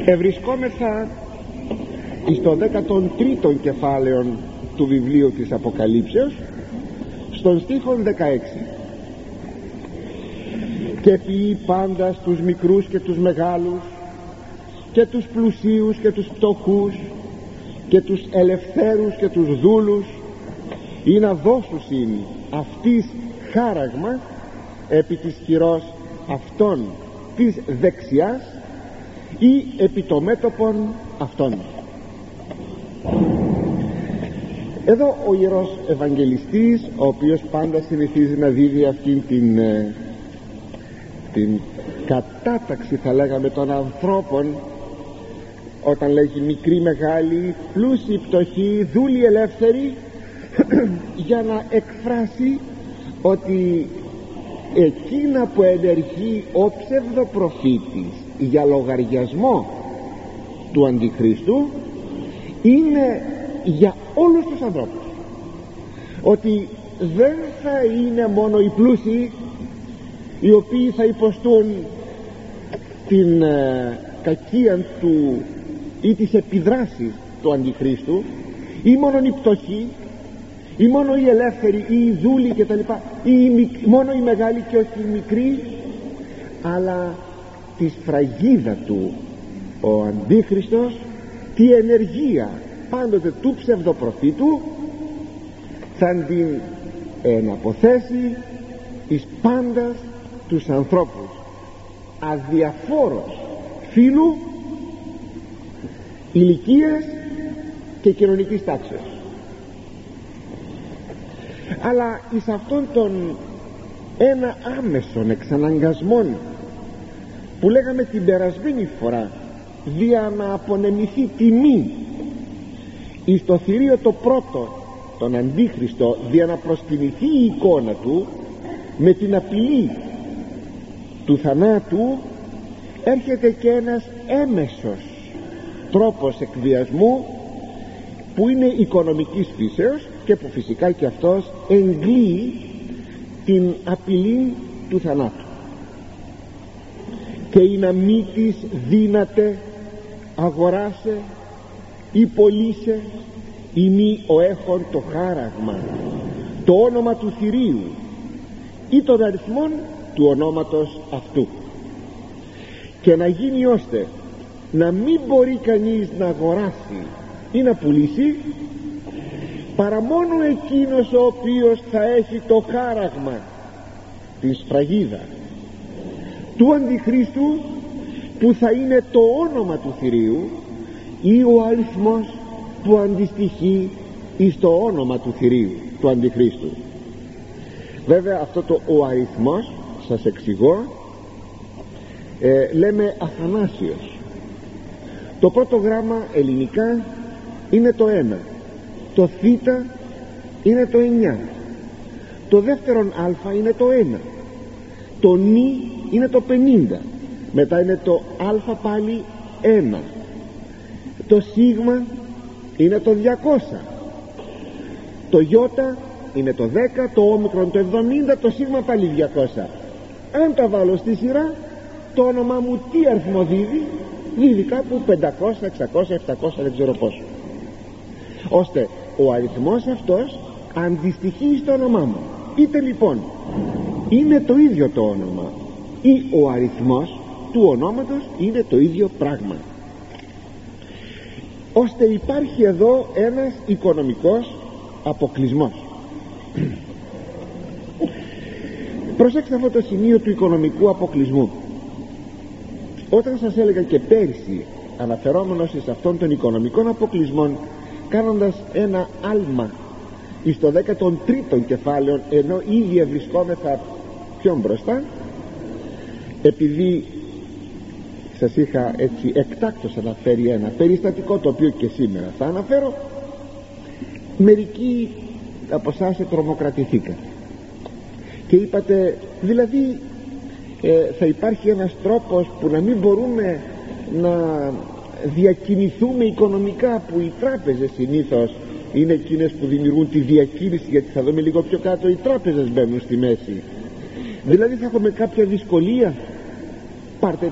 Ευρισκόμεθα στο 13ο κεφάλαιο του βιβλίου της Αποκαλύψεως, στον στίχον 16. «Και ποιεί πάντα τους μικρούς και τους μεγάλους, και τους πλουσίους και τους φτωχούς, και τους ελευθέρους και τους δούλους, ή να δώσουσιν αυτής χάραγμα επί της χειρός αυτών της δεξιάς ή επί το μέτωπον αυτών». Εδώ ο Ιερός Ευαγγελιστής, ο οποίος πάντα συνηθίζει να δίδει αυτήν την κατάταξη, θα λέγαμε, των ανθρώπων, όταν λέγει μικροί, μεγάλοι, πλούσιοι, πτωχοί, δούλοι, ελεύθεροι, για να εκφράσει ότι εκείνα που ενεργεί ο ψευδοπροφήτης για λογαριασμό του Αντιχρίστου είναι για όλους τους ανθρώπους, ότι δεν θα είναι μόνο οι πλούσιοι οι οποίοι θα υποστούν την κακία του ή τις επιδράσεις του Αντιχρίστου, ή μόνο οι πτωχοί, ή μόνο οι ελεύθεροι, ή οι δούλοι κτλ, ή μόνο οι μεγάλοι και όχι οι μικροί, αλλά τη σφραγίδα του ο Αντίχριστος, τη ενεργεία πάντοτε του ψευδοπροφήτου θα την εναποθέσει εις πάντας τους ανθρώπους, αδιαφόρος φύλου, ηλικίας και κοινωνικής τάξεως. Αλλά εις αυτόν τον ένα άμεσον εξαναγκασμόν που λέγαμε την περασμένη φορά, δια να απονεμηθεί τιμή εις το θηρίο το πρώτο, τον Αντίχριστο, δια να προσκυνηθεί η εικόνα του με την απειλή του θανάτου, έρχεται και ένας έμεσος τρόπος εκβιασμού που είναι οικονομικής φύσεως και που φυσικά και αυτός εγκλείει την απειλή του θανάτου. «Και η να μη της δύναται αγοράσε ή πωλήσε ή μη ο έχων το χάραγμα, το όνομα του θηρίου ή των αριθμών του ονόματος αυτού, και να γίνει ώστε να μην μπορεί κανείς να αγοράσει ή να πουλήσει παρά μόνο εκείνος ο οποίος θα έχει το χάραγμα, την σφραγίδα του Αντιχρίστου, που θα είναι το όνομα του θηρίου ή ο αριθμός που αντιστοιχεί εις το όνομα του θηρίου του Αντιχρίστου». Βέβαια αυτό το ο αριθμός, σας εξηγώ, λέμε Αθανάσιος. Το πρώτο γράμμα ελληνικά είναι το 1, το θ είναι το 9, το δεύτερον α είναι το 1, το νι είναι το 50, μετά είναι το α πάλι 1, το σίγμα είναι το 200, το ι είναι το 10, το όμικρον το 70, το σίγμα πάλι 200. Αν τα βάλω στη σειρά, το όνομά μου τι αριθμό δίδει? Δίδει κάπου 500, 600, 700, δεν ξέρω πόσο, ώστε ο αριθμός αυτός αντιστοιχεί στο όνομά μου. Είτε λοιπόν είναι το ίδιο το όνομα ή ο αριθμός του ονόματος είναι το ίδιο πράγμα, ώστε υπάρχει εδώ ένας οικονομικός αποκλεισμός. Προσέξτε αυτό το σημείο του οικονομικού αποκλεισμού. Όταν σας έλεγα και πέρυσι, αναφερόμενος σε αυτόν τον οικονομικών αποκλεισμών, κάνοντας ένα άλμα εις το 13ο κεφάλαιο, ενώ ήδη βρισκόμεθα πιο μπροστά, επειδή σας είχα έτσι εκτάκτως αναφέρει ένα περιστατικό, το οποίο και σήμερα θα αναφέρω, μερικοί από εσάς τρομοκρατηθήκαν και είπατε, δηλαδή θα υπάρχει ένας τρόπος που να μην μπορούμε να διακινηθούμε οικονομικά, που οι τράπεζες συνήθως είναι εκείνες που δημιουργούν τη διακίνηση, γιατί θα δούμε λίγο πιο κάτω, οι τράπεζες μπαίνουν στη μέση. Δηλαδή θα έχουμε κάποια δυσκολία? Πάρτε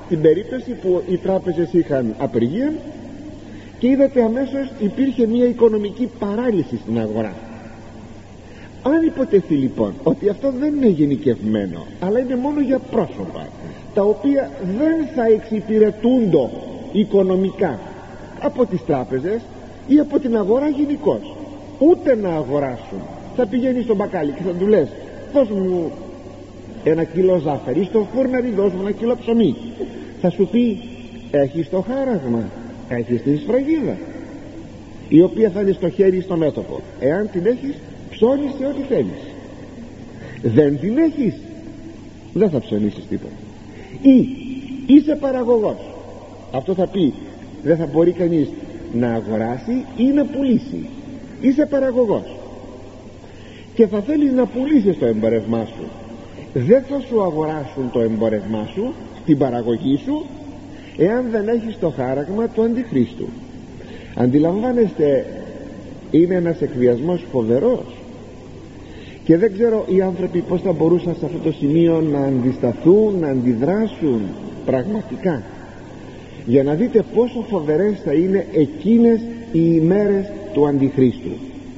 στην περίπτωση που οι τράπεζες είχαν απεργία και είδατε αμέσως υπήρχε μια οικονομική παράλυση στην αγορά. Αν υποτεθεί λοιπόν ότι αυτό δεν είναι γενικευμένο, αλλά είναι μόνο για πρόσωπα τα οποία δεν θα εξυπηρετούντο οικονομικά από τις τράπεζες ή από την αγορά γενικώς, ούτε να αγοράσουν, θα πηγαίνει στον μπακάλι και θα του λες δώσ' μου 1 κιλό ζάχαρη, στο φούρναρι δώσ' μου 1 κιλό ψωμί, θα σου πει έχεις το χάραγμα, έχεις την σφραγίδα η οποία θα είναι στο χέρι στο μέτωπο, εάν την έχεις ψώνισε ό,τι θέλεις, δεν την έχεις δεν θα ψωνίσεις τίποτα. Ή είσαι παραγωγός, αυτό θα πει δεν θα μπορεί κανείς να αγοράσει ή να πουλήσει. Είσαι παραγωγός και θα θέλεις να πουλήσεις το εμπορευμά σου, δεν θα σου αγοράσουν το εμπορευμά σου, την παραγωγή σου, εάν δεν έχεις το χάραγμα του Αντιχρίστου. Αντιλαμβάνεστε, είναι ένας εκβιασμός φοβερός και δεν ξέρω οι άνθρωποι πως θα μπορούσαν σε αυτό το σημείο να αντισταθούν, να αντιδράσουν πραγματικά, για να δείτε πόσο φοβερές θα είναι εκείνες οι ημέρες του Αντιχρίστου.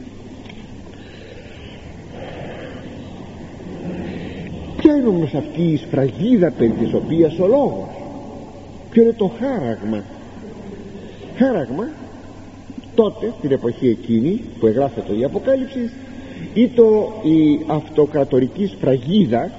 Ποια είναι όμως αυτή η σφραγίδα περί της οποίας ο λόγος? Ποιο είναι το χάραγμα? Χάραγμα τότε, την εποχή εκείνη που εγγράφεται η Αποκάλυψη, ή η αυτοκρατορική σφραγίδα,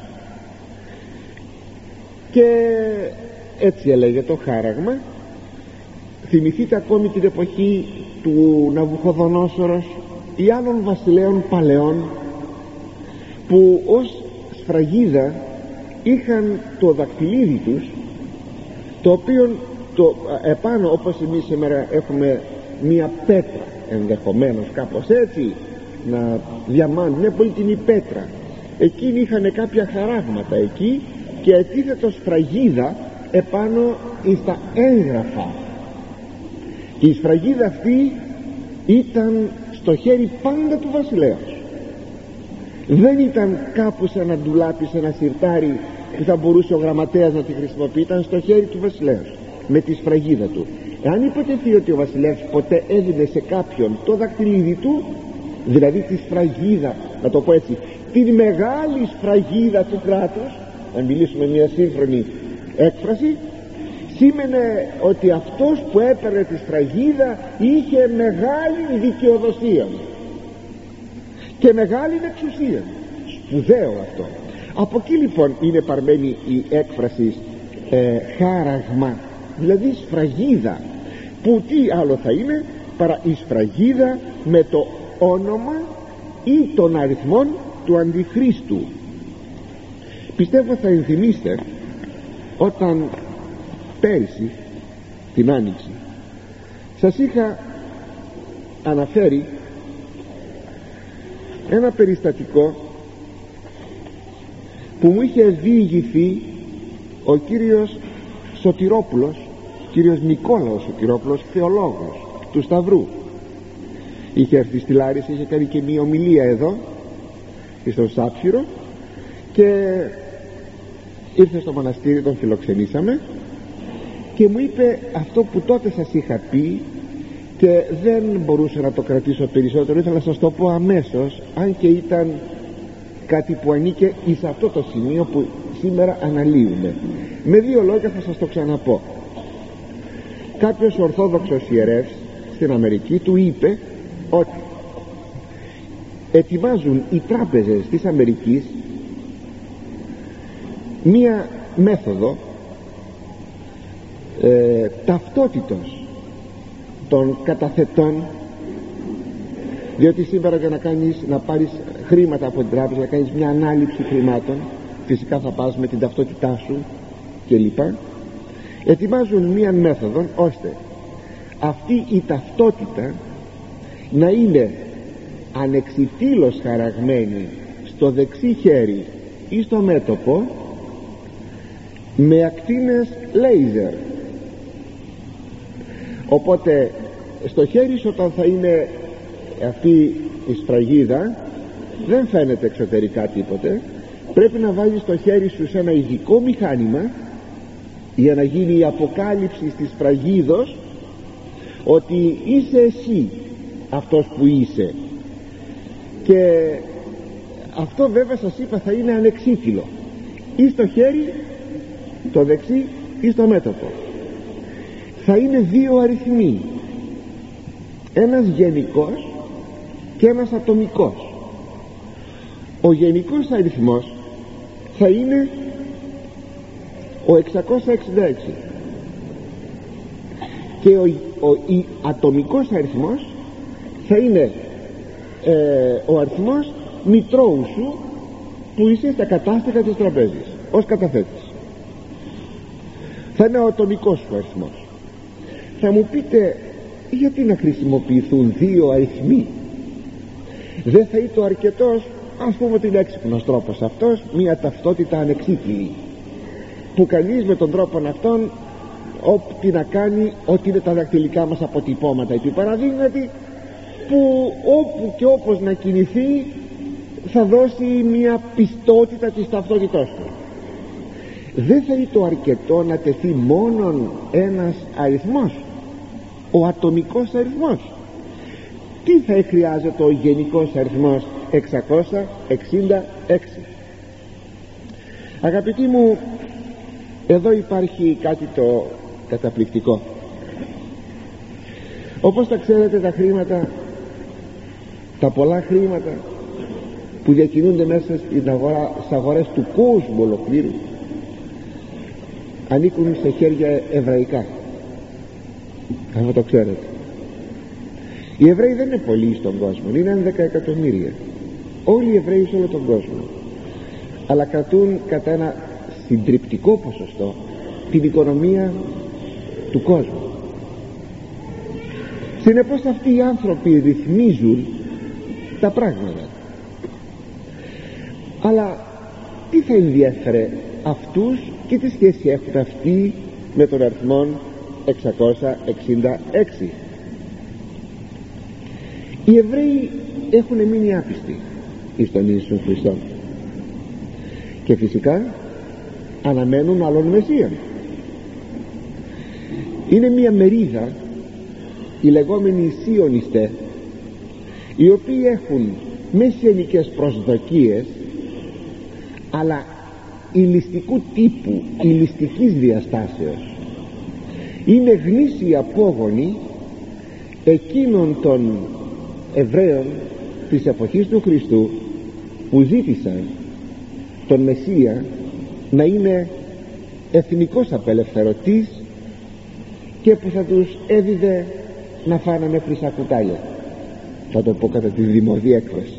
και έτσι έλεγε το χάραγμα. Θυμηθείτε ακόμη την εποχή του Ναβουχοδονόσορος ή άλλων βασιλέων παλαιών που ως σφραγίδα είχαν το δακτυλίδι τους, το οποίο επάνω, όπως εμείς σήμερα έχουμε μία πέτρα, ενδεχομένως κάπως έτσι να διαμάνει μια πολύτιμη πέτρα, εκείνοι είχαν κάποια χαράγματα εκεί και ετίθετο σφραγίδα επάνω στα έγγραφα. Η σφραγίδα αυτή ήταν στο χέρι πάντα του βασιλέως, δεν ήταν κάπου σε ένα ντουλάπι, σε ένα σιρτάρι που θα μπορούσε ο γραμματέας να τη χρησιμοποιεί, ήταν στο χέρι του βασιλέως με τη σφραγίδα του. Εάν υποτεθεί ότι ο βασιλεύς ποτέ έδινε σε κάποιον το δακτυλίδι του, δηλαδή τη σφραγίδα, να το πω έτσι, την μεγάλη σφραγίδα του κράτους, να μιλήσουμε μια σύγχρονη έκφραση, σήμαινε ότι αυτός που έπαιρνε τη σφραγίδα είχε μεγάλη δικαιοδοσία και μεγάλη εξουσία. Σπουδαίο αυτό. Από εκεί λοιπόν είναι παρμένη η έκφραση χάραγμα, δηλαδή σφραγίδα, που τι άλλο θα είναι παρά η σφραγίδα με το όνομα ή των αριθμών του Αντιχρίστου. Πιστεύω θα ενθυμίστε όταν πέρυσι την Άνοιξη σας είχα αναφέρει ένα περιστατικό που μου είχε διηγηθεί ο κύριος Σωτηρόπουλος, κύριος Νικόλαος Σωτηρόπουλος, θεολόγος του Σταυρού. Είχε έρθει στη Λάρισα, είχε κάνει και μια ομιλία εδώ στο Σάψυρο και ήρθε στο μοναστήρι, τον φιλοξενήσαμε και μου είπε αυτό που τότε σας είχα πει και δεν μπορούσα να το κρατήσω περισσότερο, ήθελα να σας το πω αμέσως, αν και ήταν κάτι που ανήκε εις αυτό το σημείο που σήμερα αναλύουμε. Με δύο λόγια θα σας το ξαναπώ. Κάποιος ορθόδοξος ιερεύς στην Αμερική του είπε ότι ετοιμάζουν οι τράπεζες της Αμερικής μία μέθοδο ταυτότητος των καταθετών, διότι σήμερα για να πάρεις χρήματα από την τράπεζα, να κάνεις μια ανάληψη χρημάτων, φυσικά θα πας με την ταυτότητά σου κλπ. Ετοιμάζουν μία μέθοδο ώστε αυτή η ταυτότητα να είναι ανεξιφύλως χαραγμένη στο δεξί χέρι ή στο μέτωπο με ακτίνες λέιζερ. Οπότε στο χέρι σου, όταν θα είναι αυτή η σφραγίδα, δεν φαίνεται εξωτερικά τίποτε, πρέπει να βάλεις το χέρι σου σε ένα ειδικό μηχάνημα για να γίνει η αποκάλυψη της φραγίδος ότι είσαι εσύ αυτός που είσαι. Και αυτό βέβαια σας είπα θα είναι ανεξίτηλο, ή στο χέρι το δεξί ή στο μέτωπο. Θα είναι δύο αριθμοί, ένας γενικός και ένας ατομικός. Ο γενικός αριθμός θα είναι ο 666 και ο ατομικός αριθμός θα είναι ο αριθμός μητρώου σου που είσαι στα κατάστηκα της τραπέζης ως καταθέτης. Θα είναι ο ατομικός σου αριθμός. Θα μου πείτε, γιατί να χρησιμοποιηθούν δύο αριθμοί? Δεν θα είναι αρκετός, ας πούμε ότι είναι έξυπνος τρόπος αυτός, μια ταυτότητα ανεξίτηλη, που κανείς με τον τρόπο αυτόν ό,τι να κάνει, ό,τι είναι τα δακτυλικά μας αποτυπώματα επί παραδείγματι, που όπου και όπως να κινηθεί θα δώσει μια πιστότητα της ταυτότητός του. Δεν θα είναι το αρκετό να τεθεί μόνον ένας αριθμός, ο ατομικός αριθμός? Τι θα χρειάζεται ο γενικός αριθμός 666? Αγαπητοί μου, εδώ υπάρχει κάτι το καταπληκτικό. Όπως τα ξέρετε, τα χρήματα, τα πολλά χρήματα που διακινούνται μέσα στις αγορές του κόσμου ολοκλήρου, ανήκουν σε χέρια εβραϊκά. Αυτό το ξέρετε. Οι Εβραίοι δεν είναι πολλοί στον κόσμο, είναι 11 εκατομμύρια. Όλοι οι Εβραίοι σε όλο τον κόσμο, αλλά κρατούν κατά ένα συντριπτικό ποσοστό την οικονομία του κόσμου. Συνεπώς αυτοί οι άνθρωποι ρυθμίζουν τα πράγματα. Αλλά τι θα ενδιέφερε αυτούς και τι σχέση έχουν αυτοί με τον αριθμό 666? Οι Εβραίοι έχουν μείνει άπιστοι εις τον Ιησού Χριστό και φυσικά αναμένουν άλλον Μεσσία. Είναι μια μερίδα, οι λεγόμενοι Σιωνιστές, οι οποίοι έχουν μεσιανικές προσδοκίες, αλλά ηλιστικού τύπου, ηλιστικής διαστάσεως. Είναι γνήσιοι απόγονοι εκείνων των Εβραίων της εποχής του Χριστού που ζήτησαν τον Μεσσία να είναι εθνικός απελευθερωτής και που θα τους έδιδε να φάνανε χρυσά κουτάλια, θα το πω κατά τη δημοδία έκφραση.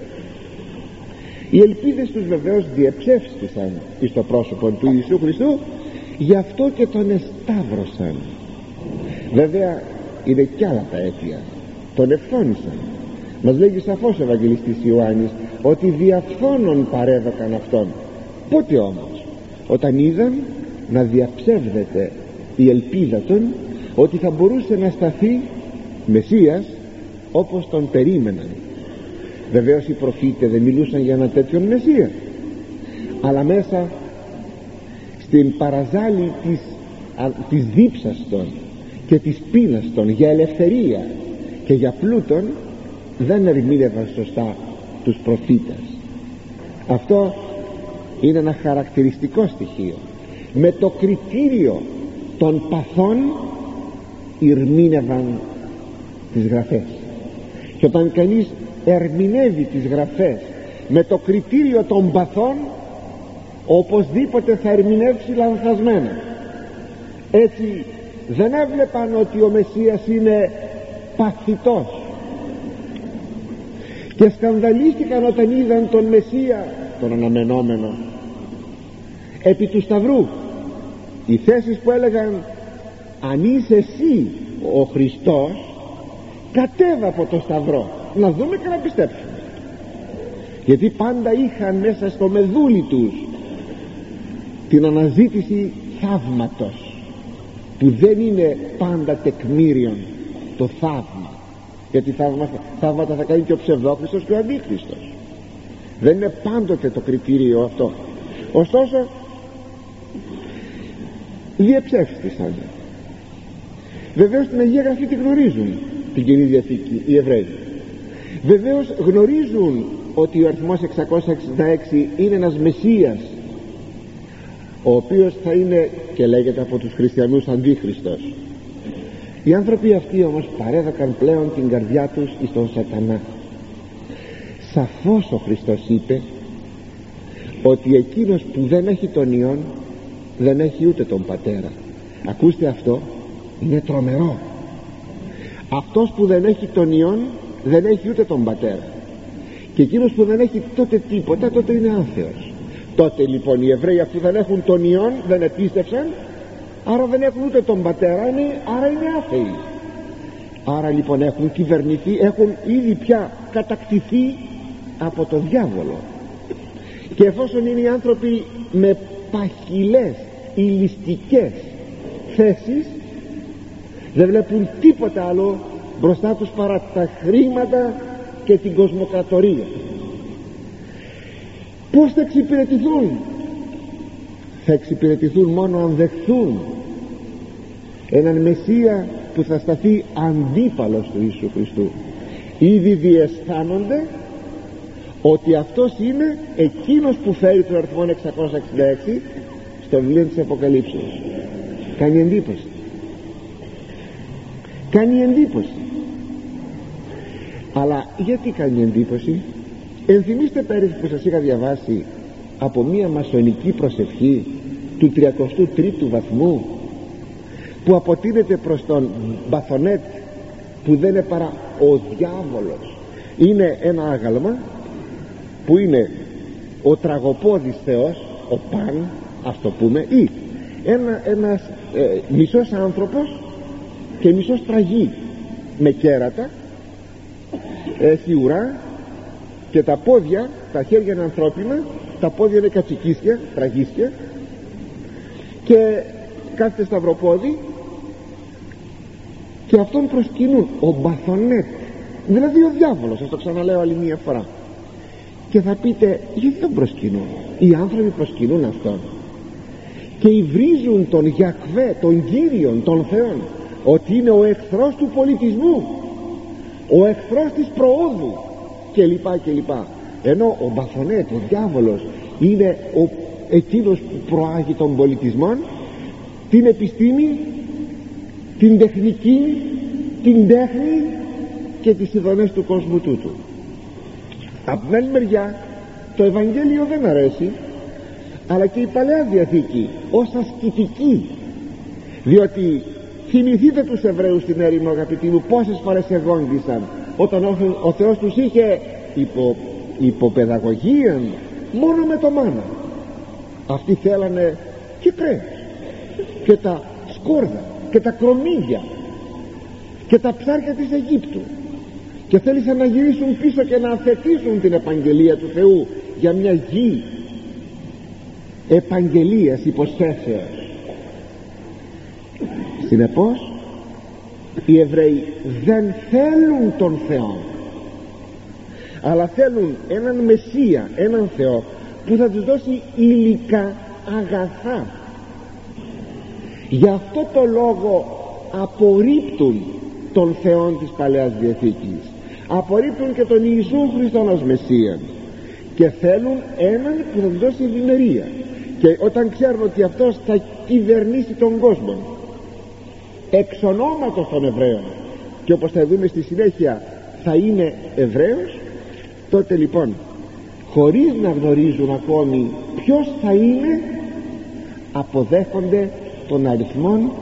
Οι ελπίδες τους βεβαίως διεψεύστησαν εις το πρόσωπο του Ιησού Χριστού, γι' αυτό και τον εσταύρωσαν. Βέβαια είναι κι άλλα τα αίτια, τον ευθόνησαν. Μας λέγει σαφώς ο Ευαγγελιστής Ιωάννης ότι διαφθόνων παρέδωκαν αυτόν. Πότε όμως? Όταν είδαν να διαψεύδεται η ελπίδα των ότι θα μπορούσε να σταθεί Μεσσίας όπως τον περίμεναν. Βεβαίως οι προφήτες δεν μιλούσαν για ένα τέτοιον Μεσσία, αλλά μέσα στην παραζάλη της δίψας των και της πείνας των για ελευθερία και για πλούτον δεν ερμήνευαν σωστά τους προφήτες. Αυτό είναι ένα χαρακτηριστικό στοιχείο. Με το κριτήριο των παθών ερμήνευαν τις γραφές, και όταν κανείς ερμηνεύει τις γραφές με το κριτήριο των παθών, οπωσδήποτε θα ερμηνεύσει λανθασμένα. Έτσι δεν έβλεπαν ότι ο Μεσσίας είναι παθητός και σκανδαλίστηκαν όταν είδαν τον Μεσσία, τον αναμενόμενο, επί του Σταυρού. Οι θέσεις που έλεγαν αν είσαι εσύ ο Χριστός, κατέβα από το Σταυρό να δούμε και να πιστέψουμε, γιατί πάντα είχαν μέσα στο μεδούλι τους την αναζήτηση θαύματος, που δεν είναι πάντα τεκμήριον το θαύμα, γιατί θαύματα θα κάνει και ο ψευδόχριστος και ο αντίχριστος. Δεν είναι πάντοτε το κριτήριο αυτό. Ωστόσο διεψεύστησαν. Βεβαίως την Αγία Γραφή τη γνωρίζουν, την Καινή Διαθήκη, οι Εβραίοι. Βεβαίως γνωρίζουν ότι ο αριθμός 666 είναι ένας Μεσσίας, ο οποίος θα είναι και λέγεται από τους χριστιανούς Αντίχριστος. Οι άνθρωποι αυτοί όμως παρέδωκαν πλέον την καρδιά τους εις τον σατανά. Σαφώς ο Χριστός είπε ότι εκείνος που δεν έχει τον Υιόν δεν έχει ούτε τον Πατέρα. Ακούστε, αυτό είναι τρομερό. Αυτός που δεν έχει τον Υιόν δεν έχει ούτε τον Πατέρα, και εκείνος που δεν έχει τότε τίποτα, τότε είναι άθεος. Τότε λοιπόν οι Εβραίοι, αφού δεν έχουν τον Υιόν, δεν επίστευσαν, άρα δεν έχουν ούτε τον Πατέρα, άρα είναι άθεοι. Άρα λοιπόν έχουν κυβερνηθεί, έχουν ήδη πια κατακτηθεί από τον διάβολο. Και εφόσον είναι οι άνθρωποι με παχυλές ηλιστικές θέσεις, δεν βλέπουν τίποτα άλλο μπροστά τους παρά τα χρήματα και την κοσμοκρατορία. Πώς θα εξυπηρετηθούν? Θα εξυπηρετηθούν μόνο αν δεχθούν έναν Μεσσία που θα σταθεί αντίπαλος του Ιησού Χριστού. Ήδη διαισθάνονται ότι αυτός είναι εκείνος που φέρει τον αριθμό 666 στο βιβλίο της Αποκαλύψεως. Κάνει εντύπωση. Κάνει εντύπωση. Αλλά γιατί κάνει εντύπωση? Ενθυμίστε πέρυσι που σας είχα διαβάσει από μία μασονική προσευχή του 33ου βαθμού, που αποτείνεται προς τον Μπαθονέτ, που δεν είναι παρά ο διάβολος. Είναι ένα άγαλμα που είναι ο τραγωπόδης θεός, ο Παν, ας το πούμε, ή ένας μισός άνθρωπος και μισός τραγί, με κέρατα, έχει ουρά, και τα πόδια, τα χέρια είναι ανθρώπινα, τα πόδια είναι κατσικίσια, τραγίσια, και κάθεται σταυροπόδι, και αυτόν προσκυνούν, ο Μπαθονέτ, δηλαδή ο διάβολος. Σας το ξαναλέω άλλη μία φορά. Και θα πείτε, γιατί τον προσκυνούν? Οι άνθρωποι προσκυνούν αυτόν και υβρίζουν τον Γιακβέ, τον Κύριον, τον Θεόν, ότι είναι ο εχθρός του πολιτισμού, ο εχθρός της προόδου, κλπ. Ενώ ο Μπαθονέτ, ο διάβολος, είναι εκείνος που προάγει τον πολιτισμό, την επιστήμη, την τεχνική, την τέχνη και τις ειδονές του κόσμου τούτου. Από την άλλη μεριά το Ευαγγέλιο δεν αρέσει, αλλά και η Παλαιά Διαθήκη ως ασκητική, διότι θυμηθείτε τους Εβραίους στην έρημο, αγαπητοί μου, πόσες φορές εγόγγισαν όταν ο Θεός τους είχε υποπαιδαγωγία μόνο με το μάνα. Αυτοί θέλανε και κρέας και τα σκόρδα και τα κρομμύδια και τα ψάρια της Αιγύπτου, και θέλησαν να γυρίσουν πίσω και να αθετήσουν την επαγγελία του Θεού για μια γη επαγγελίας, υποσχέσεως. Συνεπώς οι Εβραίοι δεν θέλουν τον Θεό, αλλά θέλουν έναν Μεσσία, έναν Θεό που θα τους δώσει υλικά αγαθά. Γι' αυτό το λόγο απορρίπτουν τον Θεό της Παλαιάς Διαθήκης, απορρίπτουν και τον Ιησού Χριστόν ως Μεσσία, και θέλουν έναν που θα τους δώσει ευημερία. Και όταν ξέρουν ότι αυτός θα κυβερνήσει τον κόσμο εξ ονόματος των Εβραίων, και όπως θα δούμε στη συνέχεια θα είναι Εβραίος, τότε λοιπόν, χωρίς να γνωρίζουν ακόμη ποιος θα είναι, αποδέχονται τον αριθμόν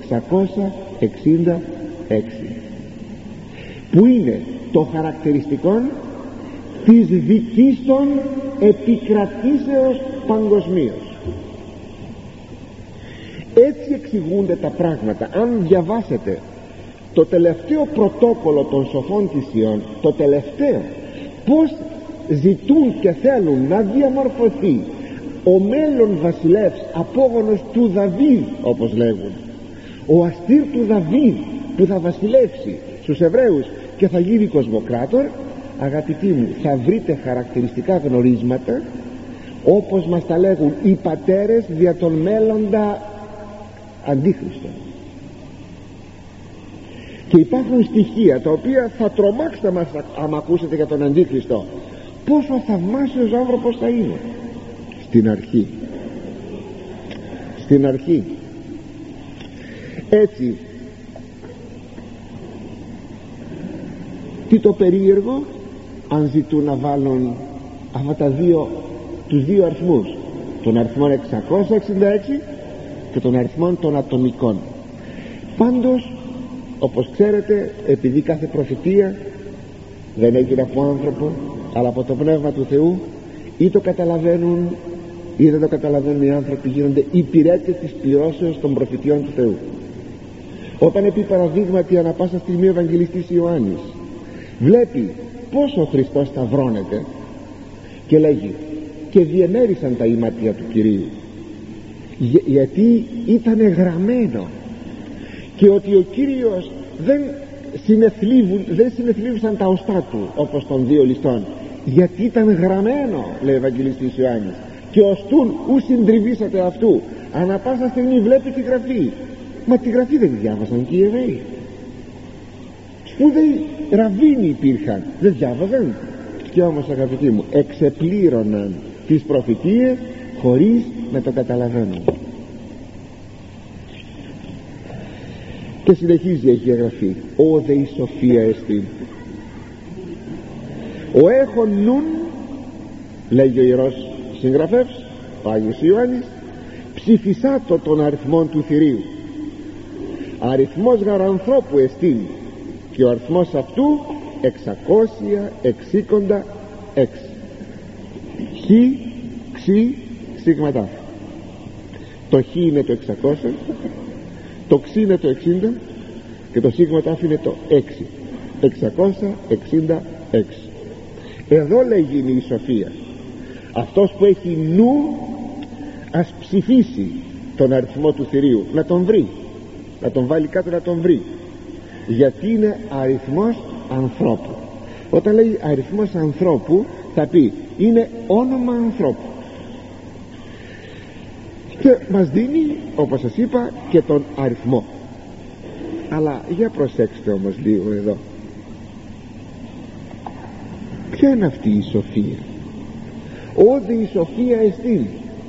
666, που είναι το χαρακτηριστικό της δικής των επικρατήσεως παγκοσμίως. Έτσι εξηγούνται τα πράγματα. Αν διαβάσετε το τελευταίο πρωτόκολλο των σοφών της Ιών, το τελευταίο, πως ζητούν και θέλουν να διαμορφωθεί ο μέλλον βασιλεύς, απόγονος του Δαβίδ, όπως λέγουν, ο αστήρ του Δαβίδ, που θα βασιλεύσει στους Εβραίους και θα γίνει κοσμοκράτορ, αγαπητοί μου, θα βρείτε χαρακτηριστικά γνωρίσματα όπως μας τα λέγουν οι πατέρες δια τον μέλλοντα αντίχριστο. Και υπάρχουν στοιχεία τα οποία θα τρομάξετε μας άμα ακούσετε για τον αντίχριστο. Πόσο θαυμάσιος άνθρωπος θα είναι στην αρχή. Έτσι, τι το περίεργο αν ζητούν να βάλουν αυτά τους δύο αριθμούς, τον αριθμό 666 και τον αριθμό των ατομικών. Πάντως, όπως ξέρετε, επειδή κάθε προφητεία δεν έγινε από άνθρωπο αλλά από το Πνεύμα του Θεού, ή το καταλαβαίνουν ή δεν το καταλαβαίνουν οι άνθρωποι, γίνονται υπηρέτες της πληρώσεως των προφητιών του Θεού. Όταν επί παραδείγματι ανά πάσα στιγμή ο Ευαγγελιστής Ιωάννης βλέπει πως ο Χριστός σταυρώνεται και λέγει και διενέρισαν τα ηματία του Κυρίου, γιατί ήταν γραμμένο, και ότι ο Κύριος δεν συνεθλίβουσαν τα οστά του όπως των δύο ληστών, γιατί ήταν γραμμένο, λέει ο Ευαγγελιστής Ιωάννης, και οστούν ου συντριβήσατε αυτού. Ανά πάσα στιγμή βλέπει τη Γραφή. Μα τη Γραφή δεν διάβασαν και οι Εβραίοι? Σπουδαίοι ραβίνοι υπήρχαν, δεν διάβαζαν? Και όμως, αγαπητοί μου, εξεπλήρωναν τις προφητείες χωρίς να το καταλαβαίνουν. Και συνεχίζει η Αγία Γραφή: «Ω δε η σοφία εστί, ο έχων νουν», λέγει ο Ιερός Συγγραφεύς ο Άγιος Ιωάννης, «ψηφισάτο των αριθμών του θηρίου. Αριθμός γαρανθρώπου εστίν, και ο αριθμός αυτού 666. Χ, ξ, σίγματα. Το χ είναι το 600, το ξ είναι το 60 και το σίγμα τάφ είναι το 6. 666. Εδώ λέγει η σοφία. Αυτός που έχει νου ας ψηφίσει τον αριθμό του θηρίου, να τον βρει, να τον βάλει κάτω, να τον βρει, γιατί είναι αριθμός ανθρώπου. Όταν λέει αριθμός ανθρώπου θα πει είναι όνομα ανθρώπου, και μας δίνει, όπως σας είπα, και τον αριθμό. Αλλά για προσέξτε όμως λίγο εδώ, ποια είναι αυτή η σοφία? Όδη η σοφία εστίν.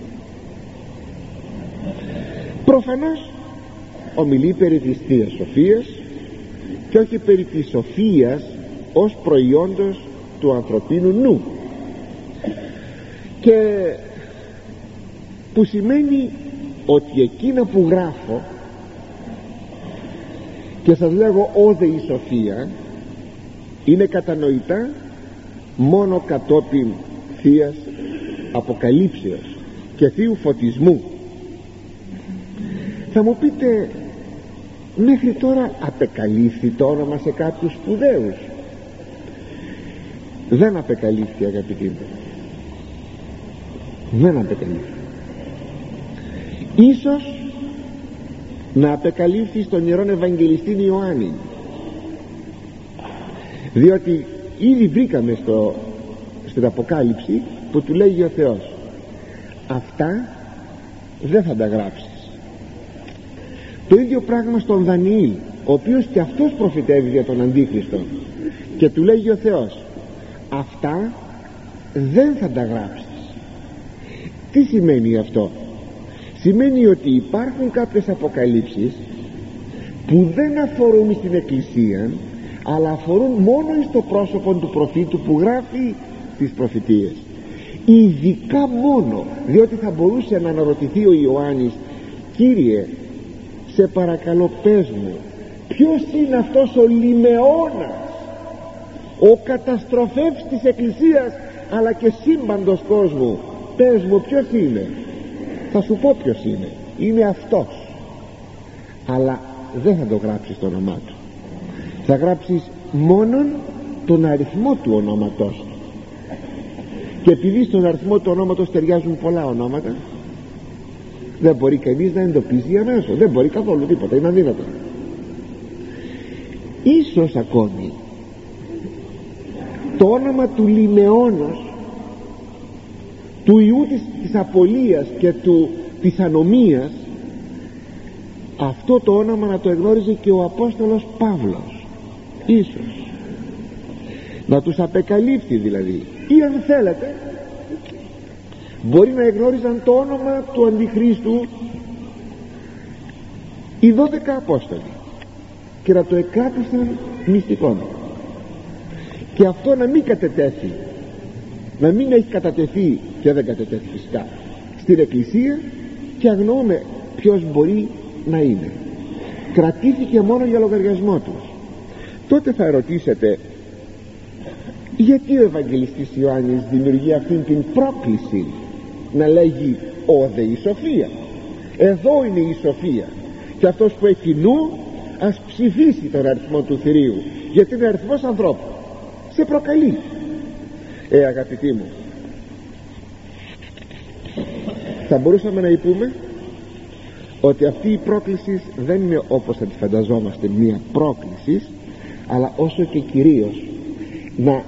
Προφανώς ομιλεί περί της Θείας Σοφίας και όχι περί της σοφίας ως προϊόντος του ανθρωπίνου νου, και που σημαίνει ότι εκείνα που γράφω και σας λέγω όδε η σοφία είναι κατανοητά μόνο κατόπιν Θείας Αποκαλύψεως και Θείου Φωτισμού. Θα μου πείτε, μέχρι τώρα απεκαλύφθη το όνομα σε κάποιους σπουδαίους? Δεν απεκαλύφθη, αγαπητοί μου, δεν απεκαλύφθη. Ίσως να απεκαλύφθη στον Ιερόν Ευαγγελιστή Ιωάννη, διότι ήδη βρήκαμε στην Αποκάλυψη που του λέγει ο Θεός αυτά δεν θα τα γράψεις. Το ίδιο πράγμα στον Δανιήλ, ο οποίος και αυτός προφητεύει για τον Αντίχριστο, και του λέγει ο Θεός αυτά δεν θα τα γράψεις. Τι σημαίνει αυτό? Σημαίνει ότι υπάρχουν κάποιες αποκαλύψεις που δεν αφορούν στην Εκκλησία, αλλά αφορούν μόνο στο πρόσωπο του προφήτου που γράφει τις προφητείες, ειδικά μόνο, διότι θα μπορούσε να αναρωτηθεί ο Ιωάννης, Κύριε, σε παρακαλώ πες μου, ποιος είναι αυτός ο λιμεώνας, ο καταστροφεύς της Εκκλησίας αλλά και σύμπαντος κόσμου? Πες μου ποιος είναι. Θα σου πω ποιος είναι. Είναι αυτός. Αλλά δεν θα το γράψεις το όνομά του, θα γράψεις μόνον τον αριθμό του ονόματός του. Και επειδή στον αριθμό του ονόματος ταιριάζουν πολλά ονόματα, δεν μπορεί κανείς να εντοπίσει αμέσως, δεν μπορεί καθόλου τίποτα, είναι αδύνατο. Ίσως ακόμη το όνομα του λιμεώνος, του Ιού της απολίας και της ανομίας, αυτό το όνομα να το εγνώριζε και ο Απόστολος Παύλος, ίσως να τους απεκαλύπτει δηλαδή, ή αν θέλετε μπορεί να εγνώριζαν το όνομα του Αντιχρίστου οι 12 Απόστολοι και να το εκράτησαν μυστικόν, και αυτό να μην κατετέθη, να μην έχει κατατεθεί, και δεν κατετέθη φυσικά στην Εκκλησία, και αγνοούμε ποιος μπορεί να είναι. Κρατήθηκε μόνο για λογαριασμό τους. Τότε θα ερωτήσετε, γιατί ο Ευαγγελιστής Ιωάννης δημιουργεί αυτήν την πρόκληση να λέγει «Όδε η σοφία». Εδώ είναι η σοφία, και αυτός που έχει νου ας ψηφίσει τον αριθμό του θηρίου, γιατί είναι αριθμός ανθρώπου. Σε προκαλεί. Αγαπητοί μου, θα μπορούσαμε να πούμε ότι αυτή η πρόκληση δεν είναι όπως θα τη φανταζόμαστε μία πρόκληση, αλλά όσο και κυρίως να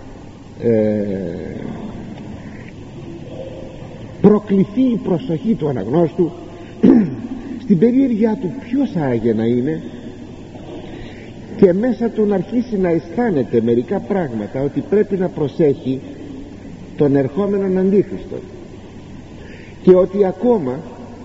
προκληθεί η προσοχή του αναγνώστου στην περιέργειά του ποιος άγε να είναι, και μέσα του να αρχίσει να αισθάνεται μερικά πράγματα, ότι πρέπει να προσέχει τον ερχόμενον Αντίχριστο, και ότι ακόμα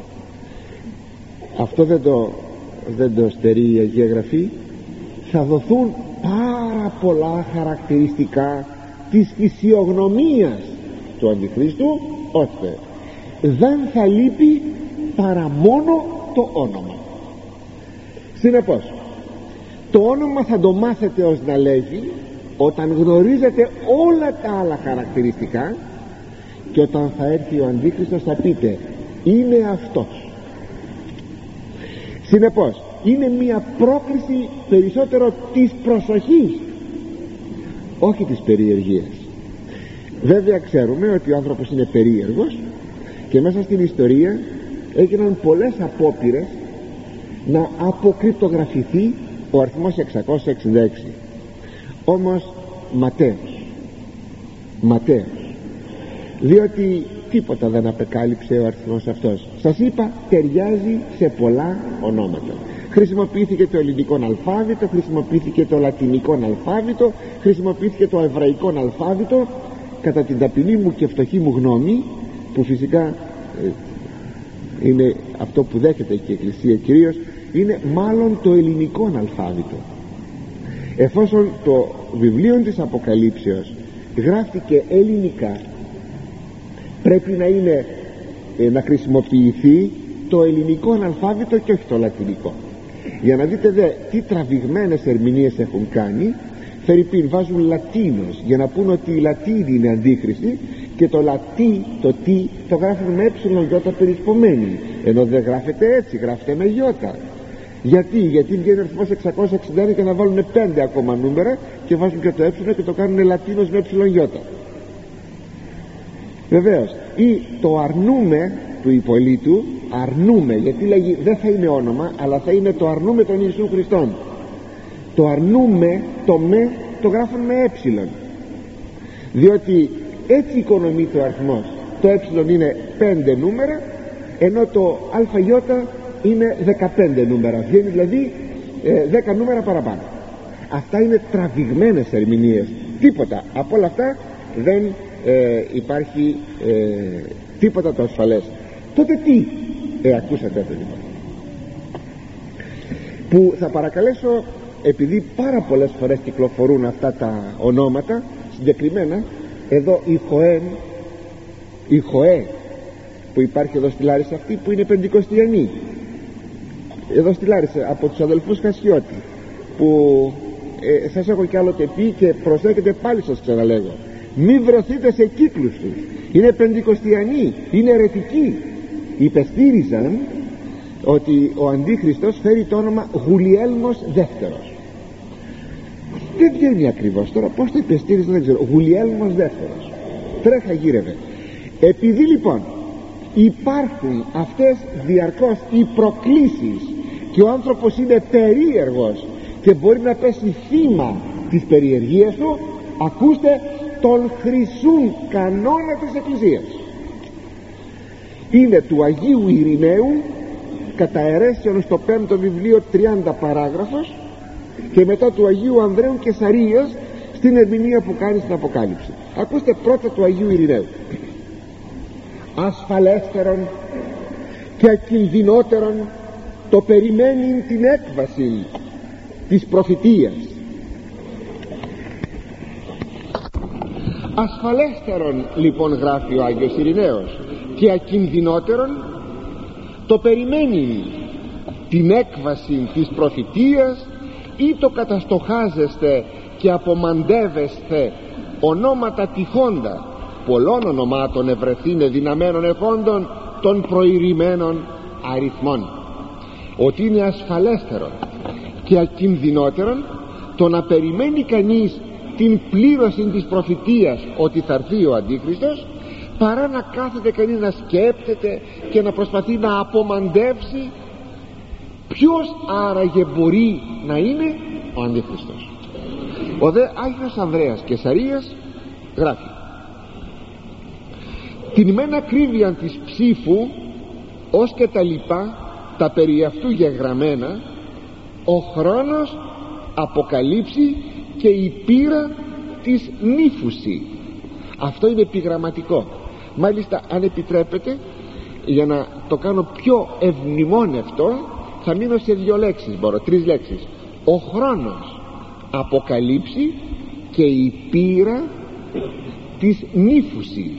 αυτό δεν το στερεί η Αγία Γραφή, θα δοθούν πάρα πολλά χαρακτηριστικά της φυσιογνωμίας του Αντιχρίστου, ώστε δεν θα λείπει παρά μόνο το όνομα. Συνεπώς το όνομα θα το μάθετε ως να λέγει όταν γνωρίζετε όλα τα άλλα χαρακτηριστικά, και όταν θα έρθει ο Αντίχριστος θα πείτε είναι αυτός. Συνεπώς είναι μια πρόκληση περισσότερο της προσοχής, όχι της περιεργίας. Βέβαια ξέρουμε ότι ο άνθρωπος είναι περίεργος, και μέσα στην ιστορία έγιναν πολλές απόπειρες να αποκρυπτογραφηθεί ο αριθμός 666. Όμως ματέος, διότι τίποτα δεν απεκάλυψε ο αριθμός αυτός. Σας είπα, ταιριάζει σε πολλά ονόματα. Χρησιμοποιήθηκε το ελληνικό αλφάβητο, χρησιμοποιήθηκε το λατινικό αλφάβητο, χρησιμοποιήθηκε το εβραϊκό αλφάβητο. Κατά την ταπεινή μου και φτωχή μου γνώμη, που φυσικά είναι αυτό που δέχεται και η Εκκλησία κυρίως, είναι μάλλον το ελληνικό αλφάβητο, εφόσον το βιβλίο της Αποκαλύψεως γράφτηκε ελληνικά, πρέπει να είναι να χρησιμοποιηθεί το ελληνικό αλφάβητο και όχι το λατινικό. Για να δείτε δε τι τραβηγμένες ερμηνείες έχουν κάνει. Φερρυπίν βάζουν Λατίνος για να πούν ότι η Λατίνη είναι αντίχρηστη, και το λατί, το τι, το γράφουν με γιώτα περισπομένη, ενώ δεν γράφεται έτσι, γράφεται με γιώτα. Γιατί βγαίνει ο αριθμός 661 και να βάλουν 5 ακόμα νούμερα και βάζουν και το και το κάνουν Λατίνος με γιώτα. Βεβαίως, ή το αρνούμε του υπολείτου, αρνούμε, γιατί λέγει δεν θα είναι όνομα, αλλά θα είναι το αρνούμε τον Ιησού Χριστόν. Το αρνούμε, το με, το γράφουν με διότι έτσι οικονομείται ο αριθμός. Το είναι 5 νούμερα, ενώ το ΑΙ είναι 15 νούμερα, βγαίνει δηλαδή 10 νούμερα παραπάνω. Αυτά είναι τραβηγμένες ερμηνείες. Τίποτα από όλα αυτά δεν υπάρχει τίποτα το ασφαλές. Τότε τι ακούσατε αυτό λοιπόν, που θα παρακαλέσω, επειδή πάρα πολλές φορές κυκλοφορούν αυτά τα ονόματα, συγκεκριμένα εδώ η Χοέ που υπάρχει εδώ στη Λάρισα, αυτή που είναι πεντηκοστιανή εδώ στη Λάρισα, από τους αδελφούς Χασιώτη, που σας έχω κι άλλοτε πει και προσέχετε, πάλι σας ξαναλέγω, μη βρεθείτε σε κύκλους τους. Είναι πεντηκοστιανοί, είναι αιρετικοί. Υπεστήριζαν ότι ο Αντίχριστος φέρει το όνομα Γουλιέλμος δεύτερος. Δεν βγαίνει ακριβώς τώρα πως το υπεστήριζαν, δεν ξέρω. Γουλιέλμος δεύτερος, τρέχα γύρευε. Επειδή λοιπόν υπάρχουν αυτές διαρκώς οι προκλήσεις και ο άνθρωπος είναι περίεργος και μπορεί να πέσει θύμα της περιεργίας του, ακούστε τον χρυσούν κανόνα της Εκκλησίας. Είναι του Αγίου Ειρηναίου κατά αιρέσιον στο 5ο βιβλίο 30 παράγραφος, και μετά του Αγίου Ανδρέου Κεσαρίας στην ερμηνεία που κάνει στην Αποκάλυψη. Ακούστε πρώτα του Αγίου Ειρηναίου. Ασφαλέστερον και ακινδυνότερον το περιμένει την έκβαση της προφητείας. Ασφαλέστερον λοιπόν, γράφει ο Άγιος Ειρηναίος, και ακινδυνότερον το περιμένει την έκβαση της προφητείας, ή το καταστοχάζεστε και απομαντεύεστε ονόματα τυχόντα, πολλών ονομάτων ευρεθήνε δυναμένων εχόντων των προηρημένων αριθμών. Ότι είναι ασφαλέστερον και ακινδυνότερον το να περιμένει κανείς την πλήρωση της προφητείας ότι θα έρθει ο Αντίχριστος, παρά να κάθεται κανείς να σκέπτεται και να προσπαθεί να απομαντεύσει ποιος άραγε μπορεί να είναι ο Αντίχριστος. Ο δε Άγιος Ανδρέας Κεσαρίας γράφει: την μεν ακρίβεια της ψήφου ως και τα λοιπά τα περί αυτού γεγραμμένα, ο χρόνος αποκαλύψει και η πείρα της νύφουση. Αυτό είναι επιγραμματικό. Μάλιστα, αν επιτρέπετε, για να το κάνω πιο ευμνημόνευτο, θα μείνω σε 2 λέξεις, 3 λέξεις. Ο χρόνος αποκαλύψει και η πείρα της νύφουση.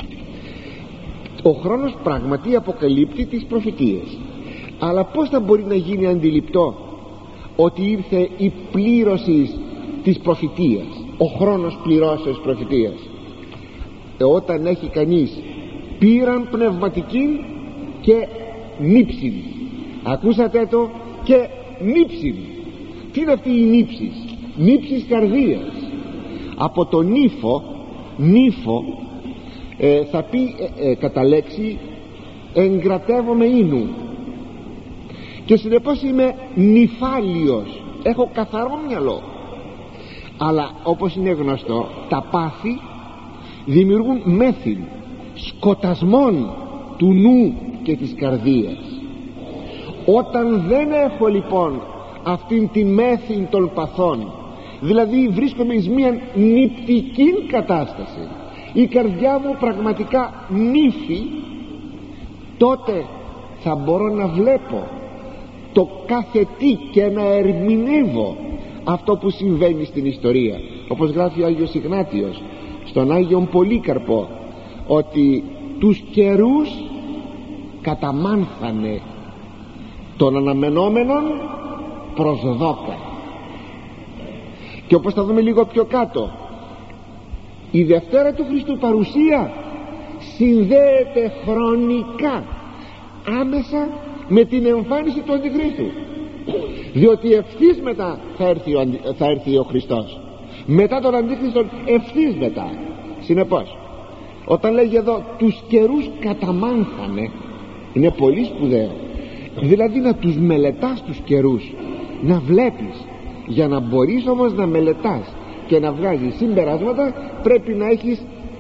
Ο χρόνος πράγματι αποκαλύπτει τις προφητείες, αλλά πώς θα μπορεί να γίνει αντιληπτό ότι ήρθε η πλήρωση της προφητείας, ο χρόνος πληρώσεως προφητείας? Όταν έχει κανείς πείραν πνευματική και νύψιν. Ακούσατε το? Και νύψιν. Τι είναι αυτή η νύψης? Νύψης καρδίας. Από το νύφο θα πει κατά λέξη εγκρατεύομαι ίνου, και συνεπώς είμαι νυφάλιος, έχω καθαρό μυαλό. Αλλά όπως είναι γνωστό, τα πάθη δημιουργούν μέθην, σκοτασμόν του νου και της καρδίας. Όταν δεν έχω λοιπόν αυτήν τη μέθην των παθών, δηλαδή βρίσκομαι εις μια νηπτική κατάσταση, η καρδιά μου πραγματικά νύφει, τότε θα μπορώ να βλέπω το κάθε τι και να ερμηνεύω αυτό που συμβαίνει στην ιστορία. Όπως γράφει ο Άγιος Ιγνάτιος στον Άγιον Πολύκαρπο, ότι τους καιρούς καταμάνθανε των αναμενόμενων προσδόκα. Και όπως θα δούμε λίγο πιο κάτω, η Δευτέρα του Χριστού παρουσία συνδέεται χρονικά άμεσα με την εμφάνιση του Αντιχρίστου, διότι ευθύς μετά θα έρθει ο Χριστός, μετά τον Αντίχριστο ευθύς μετά. Συνεπώς, όταν λέγει εδώ τους καιρούς καταμάνθανε, είναι πολύ σπουδαίο. Δηλαδή να τους μελετάς τους καιρούς, να βλέπεις. Για να μπορείς όμως να μελετάς και να βγάζεις συμπεράσματα, πρέπει να έχεις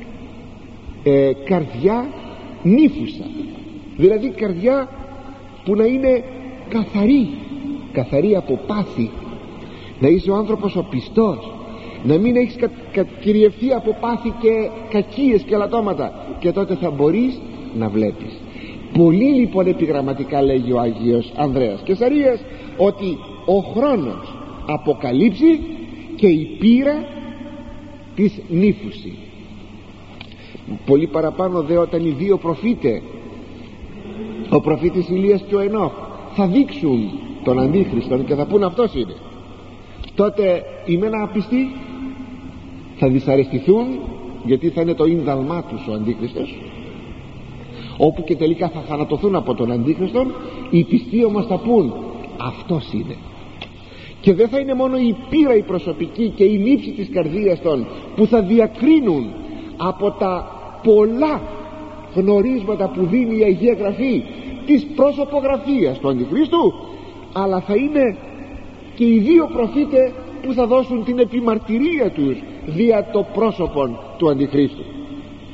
καρδιά νύφουσα, δηλαδή καρδιά που να είναι καθαρή από πάθη, να είσαι ο άνθρωπος ο πιστός, να μην έχεις κυριευθεί από πάθη και κακίες και λατώματα, και τότε θα μπορείς να βλέπεις. Πολύ λοιπόν επιγραμματικά λέγει ο Άγιος Ανδρέας Κεσαρίας ότι ο χρόνος αποκαλύψει και η πείρα της νύφουση. Πολύ παραπάνω δε όταν οι 2 προφήτες, ο προφήτης Ηλίας και ο Ενώχ, θα δείξουν τον Αντίχριστον και θα πούν αυτός είναι, τότε οι μεν απιστοί θα δυσαρεστηθούν, γιατί θα είναι το ίνδαλμά τους ο Αντίχριστος, όπου και τελικά θα θανατωθούν από τον Αντίχριστον. Οι πιστοί όμως θα πούν αυτός είναι. Και δεν θα είναι μόνο η πείρα η προσωπική και η λήψη της καρδίας των που θα διακρίνουν από τα πολλά γνωρίσματα που δίνει η Αγία Γραφή της προσωπογραφίας του Αντιχρίστου, αλλά θα είναι και οι 2 προφήτες που θα δώσουν την επιμαρτυρία τους δια το πρόσωπον του Αντιχρίστου.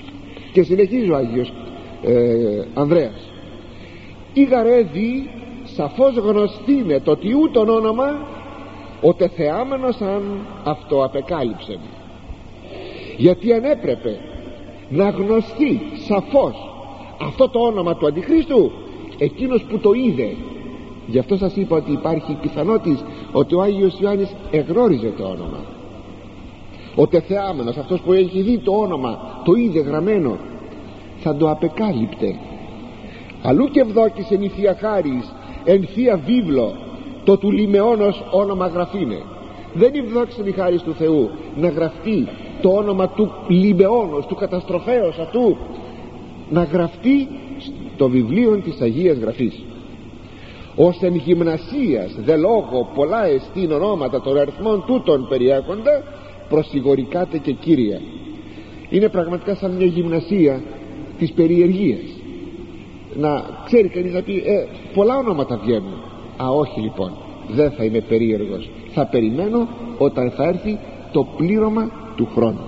Και συνεχίζει ο Άγιος Ανδρέας: ήγαρε δι σαφώς γνωστήνε το τι ούτων όνομα ο τεθεάμενος αν αυτό απεκάλυψε. Γιατί αν έπρεπε να γνωστεί σαφώς αυτό το όνομα του Αντιχρίστου, εκείνος που το είδε, γι' αυτό σας είπα ότι υπάρχει πιθανότης ότι ο Άγιος Ιωάννης εγνώριζε το όνομα. Ο τεθεάμενος, αυτός που έχει δει το όνομα, το είδε γραμμένο, θα το απεκάλυπτε. Αλλού και ευδόκησεν η Θεία Χάρις εν Θεία Βίβλο το του λιμεώνος όνομα γραφήνε. Δεν ευδόκησεν η χάρις του Θεού να γραφτεί το όνομα του λιμεώνος, του καταστροφέως αυτού, να γραφτεί στο βιβλίο της Αγίας Γραφής. Ως εν γυμνασίας δε λόγω πολλά εστίν ονόματα των αριθμών τούτων περιέχοντα, προσιγορικάτε και Κύρια. Είναι πραγματικά σαν μια γυμνασία της περιεργίας. Να ξέρει κανείς να πει πολλά ονόματα βγαίνουν. Α, όχι λοιπόν, δεν θα είμαι περίεργος, θα περιμένω όταν θα έρθει το πλήρωμα του χρόνου.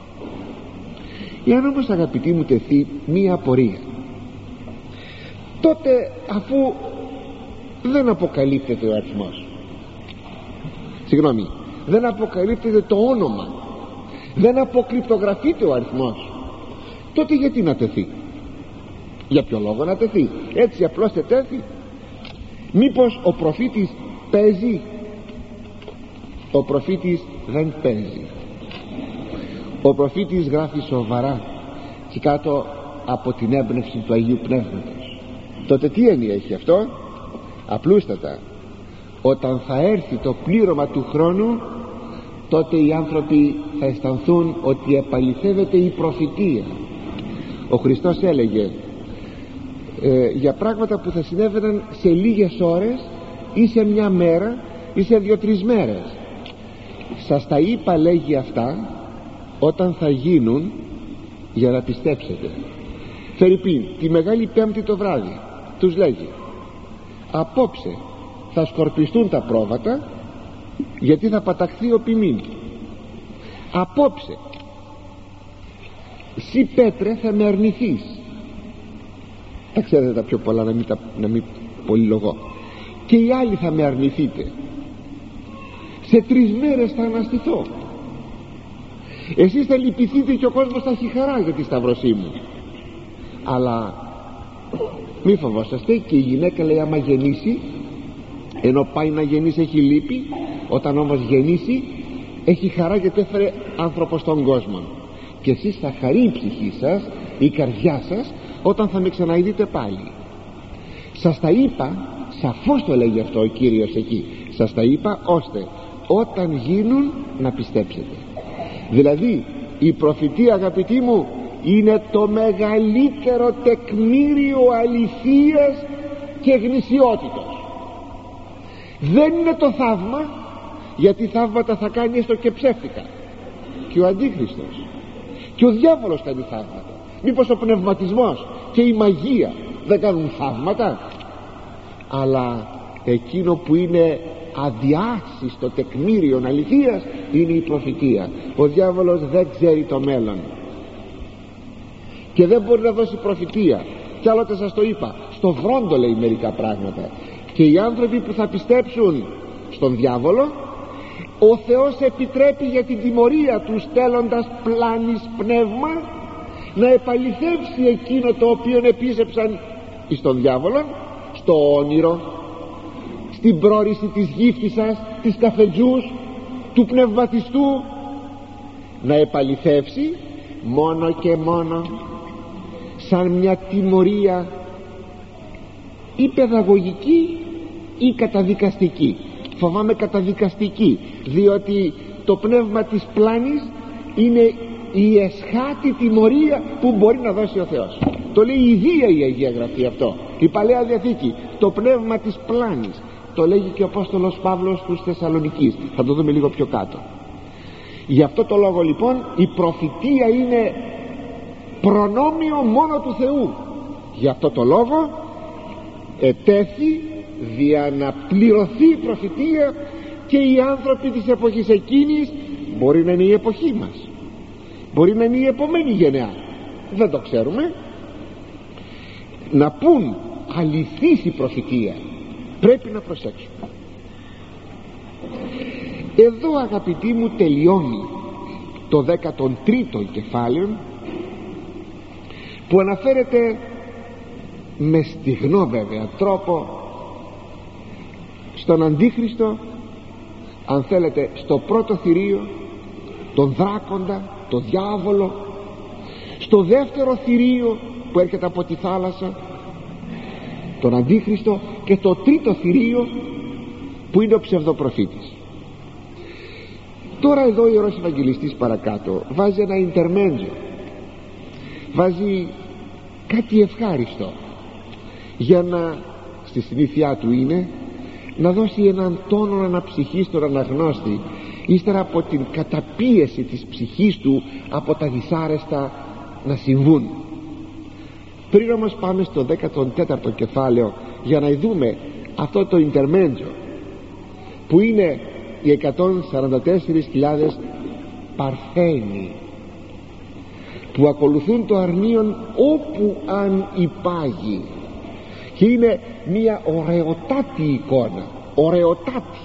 Εάν όμως, αγαπητοί μου, τεθεί μία απορία, τότε αφού δεν αποκαλύπτεται ο αριθμός, δεν αποκαλύπτεται το όνομα, δεν αποκρυπτογραφείται ο αριθμός, τότε γιατί να τεθεί? Για ποιο λόγο να τεθεί? Έτσι απλώς τέθη? Μήπως ο προφήτης παίζει? Ο προφήτης δεν παίζει. Ο προφήτης γράφει σοβαρά και κάτω από την έμπνευση του Αγίου Πνεύματος. Τότε τι έννοια έχει αυτό? Απλούστατα, όταν θα έρθει το πλήρωμα του χρόνου, τότε οι άνθρωποι θα αισθανθούν ότι επαληθεύεται η προφητεία. Ο Χριστός έλεγε για πράγματα που θα συνέβαιναν σε λίγες ώρες ή σε μια μέρα ή σε 2-3 μέρες. Σας τα είπα, λέγει, αυτά όταν θα γίνουν, για να πιστέψετε. Φερρυπίν, τη Μεγάλη Πέμπτη το βράδυ τους λέγει, απόψε θα σκορπιστούν τα πρόβατα, γιατί θα παταχθεί ο ποιμήν. Απόψε σύ Πέτρε θα με αρνηθείς. Τα ξέρετε τα πιο πολλά, να μην πολυλογώ. Και οι άλλοι θα με αρνηθείτε. Σε 3 μέρες θα αναστηθώ. Εσείς θα λυπηθείτε και ο κόσμος θα έχει χαρά για τη σταυρωσή μου. Αλλά μη φοβόσαστε, και η γυναίκα, λέει, άμα γεννήσει, ενώ πάει να γεννήσει έχει λύπη, όταν όμως γεννήσει έχει χαρά, γιατί έφερε άνθρωπο στον κόσμο. Και εσείς θα χαρεί η ψυχή σας, η καρδιά σας, όταν θα με ξαναειδείτε πάλι. Σας τα είπα, σαφώς το λέγει αυτό ο Κύριος εκεί, σας τα είπα ώστε όταν γίνουν να πιστέψετε. Δηλαδή η προφητεία, αγαπητοί μου, είναι το μεγαλύτερο τεκμήριο αληθείας και γνησιότητος. Δεν είναι το θαύμα, γιατί θαύματα θα κάνει έστω και ψεύτικα, και ο Αντίχριστος και ο διάβολος κάνει θαύματα. Μήπως ο πνευματισμός και η μαγεία δεν κάνουν θαύματα? Αλλά εκείνο που είναι αδιάσυστο τεκμήριο αληθείας είναι η προφητεία. Ο διάβολος δεν ξέρει το μέλλον και δεν μπορεί να δώσει προφητεία. Κι άλλοτε σας το είπα, στο βρόντο λέει μερικά πράγματα. Και οι άνθρωποι που θα πιστέψουν στον διάβολο, ο Θεός επιτρέπει για την τιμωρία του, στέλνοντας πλάνης πνεύμα να επαληθεύσει εκείνο το οποίο επίζεψαν εις τον διάβολο, στο όνειρο, στην πρόρηση της γύφτισσας, της καφετζούς, του πνευματιστού, να επαληθεύσει μόνο και μόνο σαν μια τιμωρία ή παιδαγωγική ή καταδικαστική. Φοβάμαι καταδικαστική, διότι το πνεύμα της πλάνης είναι η εσχάτη τιμωρία που μπορεί να δώσει ο Θεός. Το λέει η Ίδια η Αγία Γραφή αυτό, η Παλαιά Διαθήκη, το πνεύμα της πλάνης. Το λέγει και ο Απόστολος Παύλος στους Θεσσαλονικείς, θα το δούμε λίγο πιο κάτω. Γι' αυτό το λόγο λοιπόν η προφητεία είναι προνόμιο μόνο του Θεού. Γι' αυτό το λόγο ετέθη δια να πληρωθεί η προφητεία, και οι άνθρωποι της εποχής εκείνης, μπορεί να είναι η εποχή μας, μπορεί να είναι η επομένη γενεά, δεν το ξέρουμε, να πούν αληθής η προφητεία, πρέπει να προσέξουμε. Εδώ, αγαπητοί μου, τελειώνει το 13ο κεφάλαιο, που αναφέρεται με στιγνό βέβαια τρόπο στον Αντίχριστο, αν θέλετε στο πρώτο θηρίο, τον δράκοντα, τον διάβολο, στο δεύτερο θηρίο που έρχεται από τη θάλασσα, τον Αντίχριστο, και στο τρίτο θηρίο που είναι ο ψευδοπροφήτης. Τώρα εδώ ο Ιερός Ευαγγελιστής παρακάτω βάζει ένα intermezzo, βάζει κάτι ευχάριστο, για να, στη συνήθειά του είναι να δώσει έναν τόνο αναψυχής στον αναγνώστη ύστερα από την καταπίεση της ψυχής του από τα δυσάρεστα να συμβούν. Πριν όμως πάμε στο 14ο κεφάλαιο για να δούμε αυτό το intermezzo που είναι οι 144.000 παρθένοι που ακολουθούν το αρνίον όπου αν υπάγει, και είναι μια ωραιοτάτη εικόνα, ωραιοτάτη.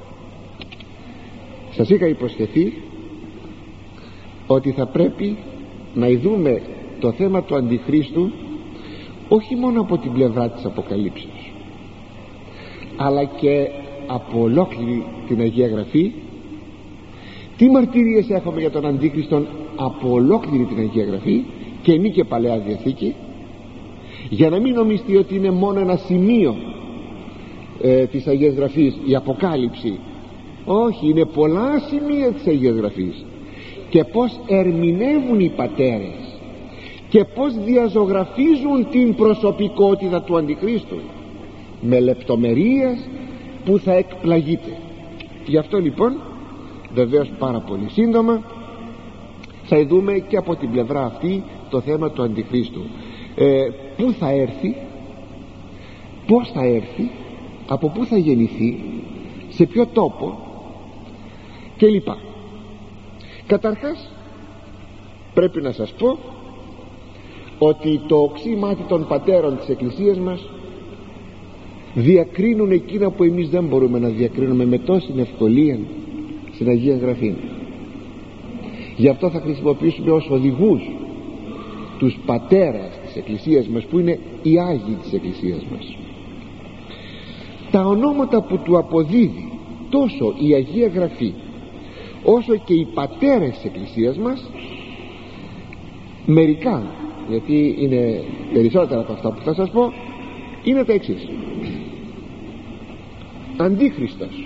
Σας είχα υποσχεθεί ότι θα πρέπει να δούμε το θέμα του Αντιχρίστου όχι μόνο από την πλευρά της Αποκαλύψεως, αλλά και από ολόκληρη την Αγία Γραφή. Τι μαρτυρίες έχουμε για τον Αντίχριστον από ολόκληρη την Αγία Γραφή, Καινή και Παλαιά Διαθήκη, για να μην νομιστεί ότι είναι μόνο ένα σημείο της Αγίας Γραφής η Αποκάλυψη. Όχι, είναι πολλά σημεία της Αγίας Γραφής, και πως ερμηνεύουν οι πατέρες και πως διαζωγραφίζουν την προσωπικότητα του Αντιχρίστου με λεπτομερίες που θα εκπλαγείτε. Γι' αυτό λοιπόν βεβαίως πάρα πολύ σύντομα θα δούμε και από την πλευρά αυτή το θέμα του Αντιχρίστου, πού θα έρθει, πώς θα έρθει, από πού θα γεννηθεί, σε ποιο τόπο κλπ. Καταρχάς πρέπει να σας πω ότι το οξύ μάτι των πατέρων της Εκκλησίας μας διακρίνουν εκείνα που εμείς δεν μπορούμε να διακρίνουμε με τόση ευκολία στην Αγία Γραφή. Γι' αυτό θα χρησιμοποιήσουμε ως οδηγούς τους πατέρας της Εκκλησίας μας, που είναι οι Άγιοι της Εκκλησίας μας. Τα ονόματα που του αποδίδει τόσο η Αγία Γραφή όσο και οι πατέρες της Εκκλησίας μας, μερικά, γιατί είναι περισσότερα από αυτά που θα σας πω, είναι τα εξής. Αντίχριστος,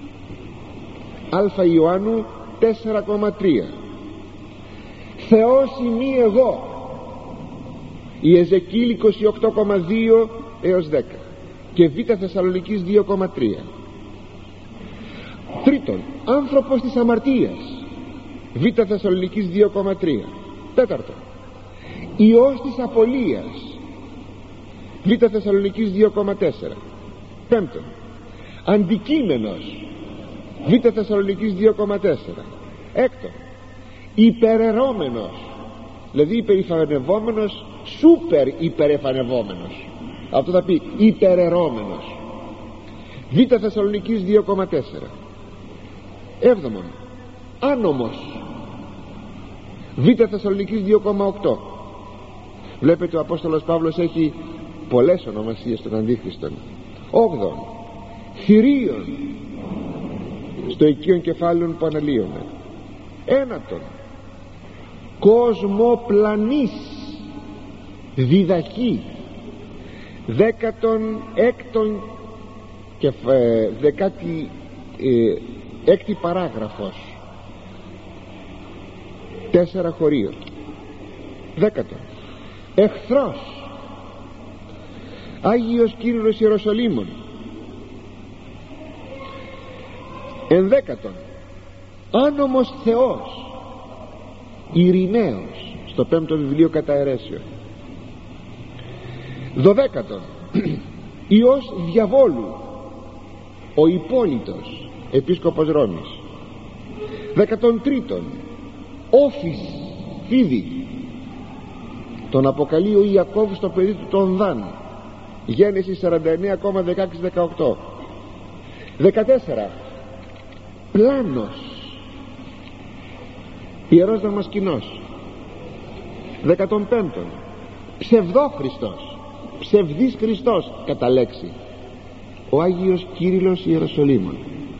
Α Ιωάννου 4,3, Θεός ημί εγώ, η Εζεκίλ 28,2 έως 10 και Β Θεσσαλονικής 2,3. Τρίτον, άνθρωπος της αμαρτίας, Β Θεσσαλονικής 2,3. Τέταρτον, Υιός της απολίας, Β Θεσσαλονικής 2,4. Πέμπτον, αντικείμενος, Β Θεσσαλονικής 2,4. Έκτον, υπερερώμενος, δηλαδή υπερηφανευόμενος, σούπερ υπερεφανευόμενος, αυτό θα πει υπερερώμενος, Β Θεσσαλονικής 2,4. Έβδομον, άνομος, Β Θεσσαλονικής 2,8. Βλέπετε ο Απόστολος Παύλος έχει πολλές ονομασίες στον Αντίχριστον. Όγδον, θηρίων, στο οικείον κεφάλαιον που αναλύουμε. Ένατον, κοσμοπλανής, διδαχή. Δέκατον έκτον και 16η παράγραφος, 4 χωρίο. Δέκατον, εχθρός, Άγιος Κύριος Ιεροσολύμων. Ενδέκατον, άνομος Θεός, Ειρηναίος, στο 5ο βιβλίο κατά αιρέσεων. Δωδέκατον, Υιός διαβόλου, ο Υπόλυτος, επίσκοπος Ρώμης. 13, Όφης Φίδη, τον αποκαλεί ο Ιακώβ στο παιδί του τον Δάν, Γέννηση 49,16-18. 14. Πλάνος, Ιερός Δαμασκηνός. 15. Ψευδόχριστος, ψευδής Χριστός κατά λέξη, ο Άγιος Κύριλλος Ιεροσολύμων.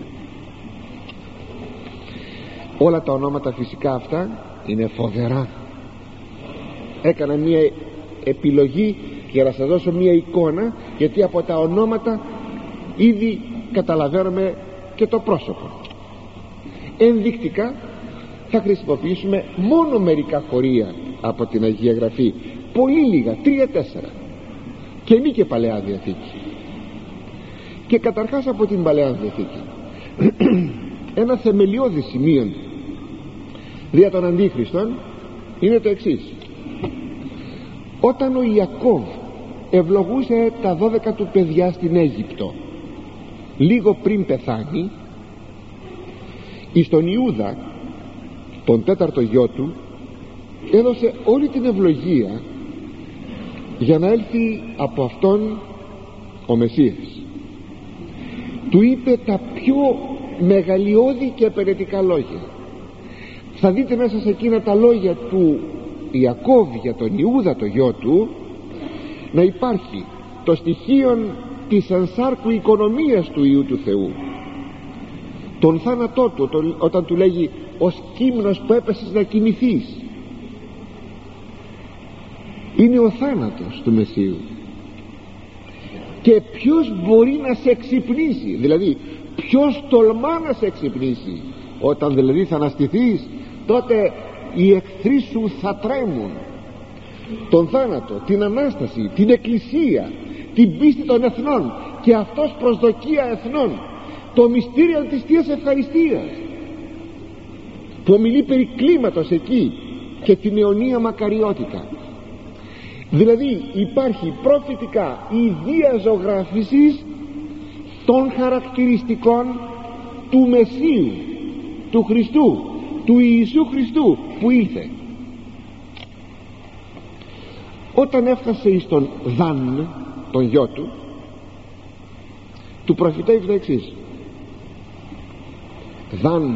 Όλα τα ονόματα φυσικά αυτά είναι φοβερά. Έκανα μία επιλογή για να σας δώσω μία εικόνα, γιατί από τα ονόματα ήδη καταλαβαίνουμε και το πρόσωπο. Ενδεικτικά θα χρησιμοποιήσουμε μόνο μερικά χωρία από την Αγία Γραφή, πολύ λίγα, 3-4, Καινή και Παλαιά Διαθήκη. Και καταρχάς από την Παλαιά Διαθήκη ένα θεμελιώδη σημείο δια των Αντίχριστων είναι το εξής. Όταν ο Ιακώβ ευλογούσε τα 12 του παιδιά στην Αίγυπτο, λίγο πριν πεθάνει, εις τον Ιούδα, τον τέταρτο γιο του, έδωσε όλη την ευλογία για να έλθει από αυτόν ο Μεσσίας. Του είπε τα πιο μεγαλειώδη και επαιρετικά λόγια. Θα δείτε μέσα σε εκείνα τα λόγια του Ιακώβ για τον Ιούδα το γιο του να υπάρχει το στοιχείο της ανσάρκου οικονομίας του Υιού του Θεού. Τον θάνατό του, όταν του λέγει ως κύμνος που έπεσες να κοιμηθείς, είναι ο θάνατος του Μεσσίου. Και ποιος μπορεί να σε εξυπνήσει, δηλαδή ποιος τολμά να σε εξυπνήσει? Όταν δηλαδή θα αναστηθείς, τότε οι εχθροί σου θα τρέμουν. Τον θάνατο, την Ανάσταση, την Εκκλησία, την πίστη των εθνών, και αυτός προσδοκία εθνών, το μυστήριο της Θείας Ευχαριστίας που ομιλεί περί κλίματος εκεί, και την αιωνία μακαριότητα. Δηλαδή υπάρχει προφητικά η διαζωγράφηση των χαρακτηριστικών του Μεσσίου, του Χριστού, του Ιησού Χριστού που ήλθε. Όταν έφτασε εις τον Δαν, τον γιο του, του προφητεύει το εξής: Δαν,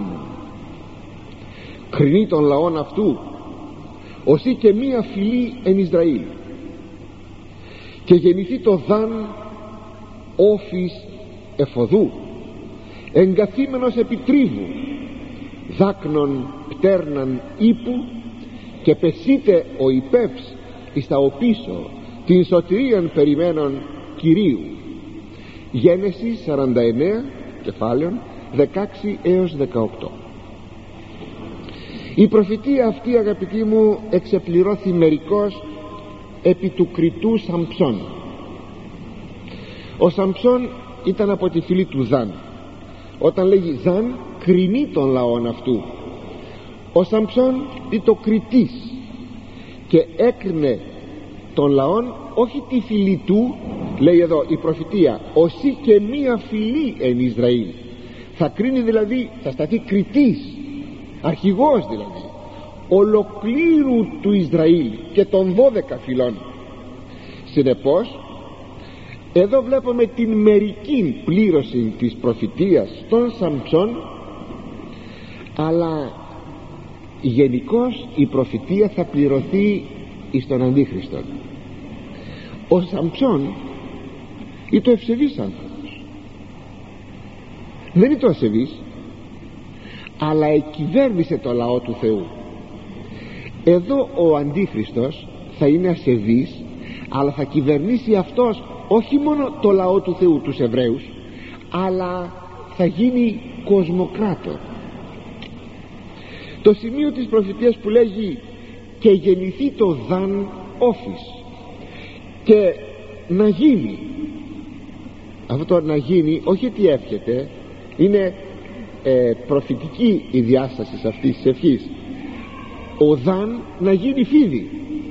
κρινεί των λαών αυτού οσί και μία φυλή εν Ισραήλ, και γεννηθεί το Δαν όφης εφοδού, εγκαθήμενος επί τρίβου, δάκνων πτέρναν ύπου, και πεσείται ο υπεύς εις τα οπίσω την σωτηρίαν περιμένων Κυρίου. Γένεση 49 κεφάλαιων 16 έως 18. Η προφητεία αυτή, αγαπητοί μου, εξεπληρώθη μερικώς επί του κριτού Σαμψών. Ο Σαμψών ήταν από τη φυλή του Δαν. Όταν λέγει Δαν, κρινεί των λαών αυτού. Ο Σαμψών ήταν το κριτής και έκρινε των λαών, όχι τη φυλή του, λέει εδώ η προφητεία, οσί και μία φυλή εν Ισραήλ. Θα κρίνει δηλαδή, θα σταθεί κριτής, αρχηγός δηλαδή ολοκλήρου του Ισραήλ και των 12 φυλών. Συνεπώς εδώ βλέπουμε την μερική πλήρωση της προφητείας των Σαμψών, αλλά γενικώς η προφητεία θα πληρωθεί εις τον Αντίχριστον. Ο Σαμψών είναι το ευσεβής άνθρωπος, δεν είναι το ασεβής, αλλά εκυβέρνησε το λαό του Θεού. Εδώ ο Αντίχριστος θα είναι ασεβής, αλλά θα κυβερνήσει αυτός όχι μόνο το λαό του Θεού, τους Εβραίους, αλλά θα γίνει κοσμοκράτορ. Το σημείο της προφητείας που λέγει και γεννηθεί το Δαν όφης, και να γίνει, αυτό το να γίνει όχι ότι εύχεται, είναι προφητική η διάσταση αυτής της ευχής. Ο Δαν να γίνει φίδι.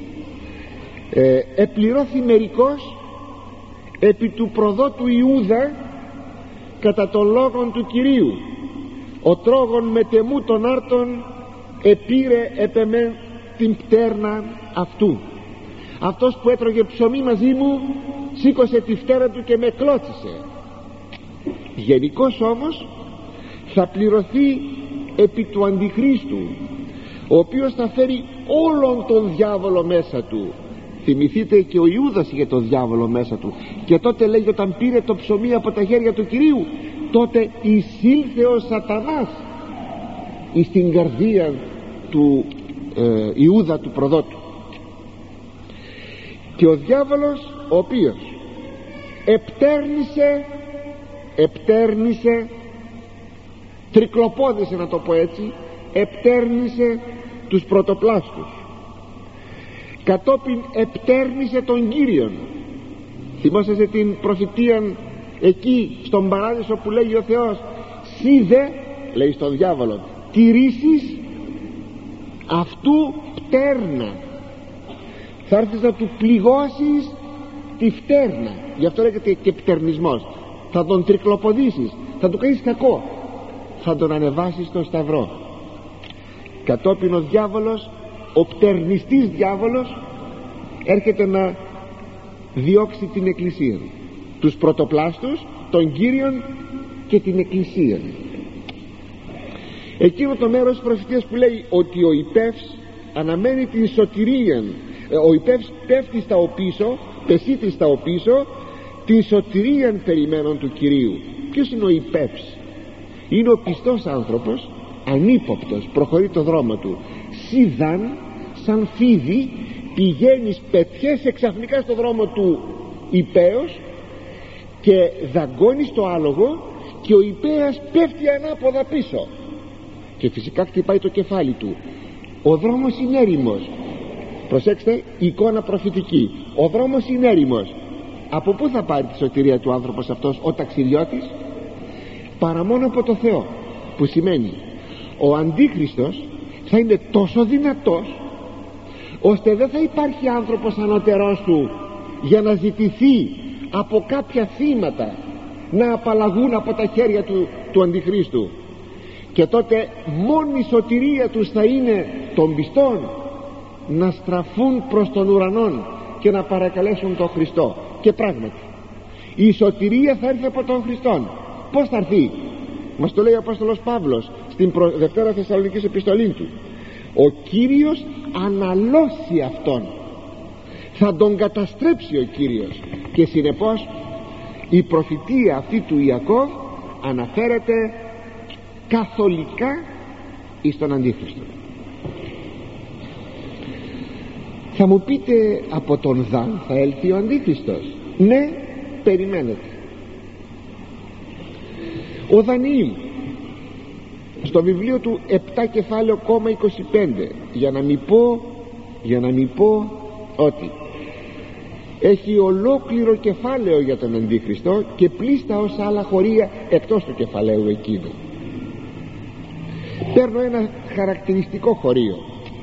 Επληρώθη μερικώς επί του προδότου Ιούδα κατά των λόγων του Κυρίου. Ο τρόγων με τεμού των άρτων επήρε την πτέρνα αυτού. Αυτός που έτρωγε ψωμί μαζί μου σήκωσε τη φτέρα του και με κλώτσισε. Γενικώς όμως θα πληρωθεί επί του Αντιχρίστου, ο οποίος θα φέρει όλον τον διάβολο μέσα του. Θυμηθείτε και ο Ιούδας είχε τον διάβολο μέσα του, και τότε λέγει, όταν πήρε το ψωμί από τα χέρια του Κυρίου, τότε εισήλθε ο Σατανάς εις την καρδία του Ιούδα, του προδότου. Και ο διάβολος, ο οποίος επτέρνησε, τρικλοπόδησε, να το πω έτσι, επτέρνησε τους πρωτοπλάστους, κατόπιν επτέρνησε τον Κύριον. Θυμόσαστε την προφητεία εκεί στον παράδεισο που λέγει ο Θεός, «Σύ δε», λέει στον διάβολο, «τηρήσεις αυτού πτέρνα». Θα έρθεις να του πληγώσεις τη φτέρνα, γι' αυτό λέγεται και πτερνισμός. Θα τον τρικλοποδήσεις, θα του κάνεις κακό, θα τον ανεβάσεις στο σταυρό. Κατόπιν ο διάβολος, ο πτερνιστής διάβολος, έρχεται να διώξει την Εκκλησία, τους πρωτοπλάστους, τον Κύριον και την Εκκλησία. Εκείνο το μέρος της προφητείας που λέει ότι ο υπεύς αναμένει την σωτηρία, ο υπεύς πέφτει στα οπίσω, πεσίτη στα οπίσω, την σωτηρίαν περιμένων του Κυρίου. Ποιος είναι ο υπεύς? Είναι ο πιστός άνθρωπος, ανύποπτος, προχωρεί το δρόμο του. Σιδάν, σαν φίδι, πηγαίνεις, πετιέσαι ξαφνικά στο δρόμο του υπέως και δαγκώνεις το άλογο, και ο υπέας πέφτει ανάποδα πίσω και φυσικά χτυπάει το κεφάλι του. Ο δρόμος είναι έρημος. Προσέξτε, εικόνα προφητική. Ο δρόμος είναι έρημος. Από πού θα πάρει τη σωτηρία του άνθρωπος αυτός, ο ταξιδιώτης? Παρά μόνο από το Θεό, που σημαίνει ο Αντίχριστος θα είναι τόσο δυνατός ώστε δεν θα υπάρχει άνθρωπος ανώτερός του για να ζητηθεί από κάποια θύματα να απαλλαγούν από τα χέρια του Αντιχρίστου. Και τότε μόνη η σωτηρία τους θα είναι των πιστών να στραφούν προς τον ουρανόν και να παρακαλέσουν τον Χριστό. Και πράγματι η σωτηρία θα έρθει από τον Χριστόν. Πώς θα έρθει? Μας το λέει ο Απόστολος Παύλος στην Δευτέρα Θεσσαλονικής επιστολή του. Ο Κύριος αναλώσει αυτόν, θα τον καταστρέψει ο Κύριος. Και συνεπώς η προφητεία αυτή του Ιακώβ αναφέρεται καθολικά εις τον Αντίχριστο. Θα μου πείτε, από τον Δαν θα έλθει ο Αντίχριστος? Ναι, περιμένετε. Ο Δανιήλ στο βιβλίο του 7 κεφάλαιο 25, για να μην πω ότι έχει ολόκληρο κεφάλαιο για τον Αντίχριστο και πλήστα ως άλλα χωρία εκτός του κεφαλαίου εκείνου. Παίρνω ένα χαρακτηριστικό χωρίο: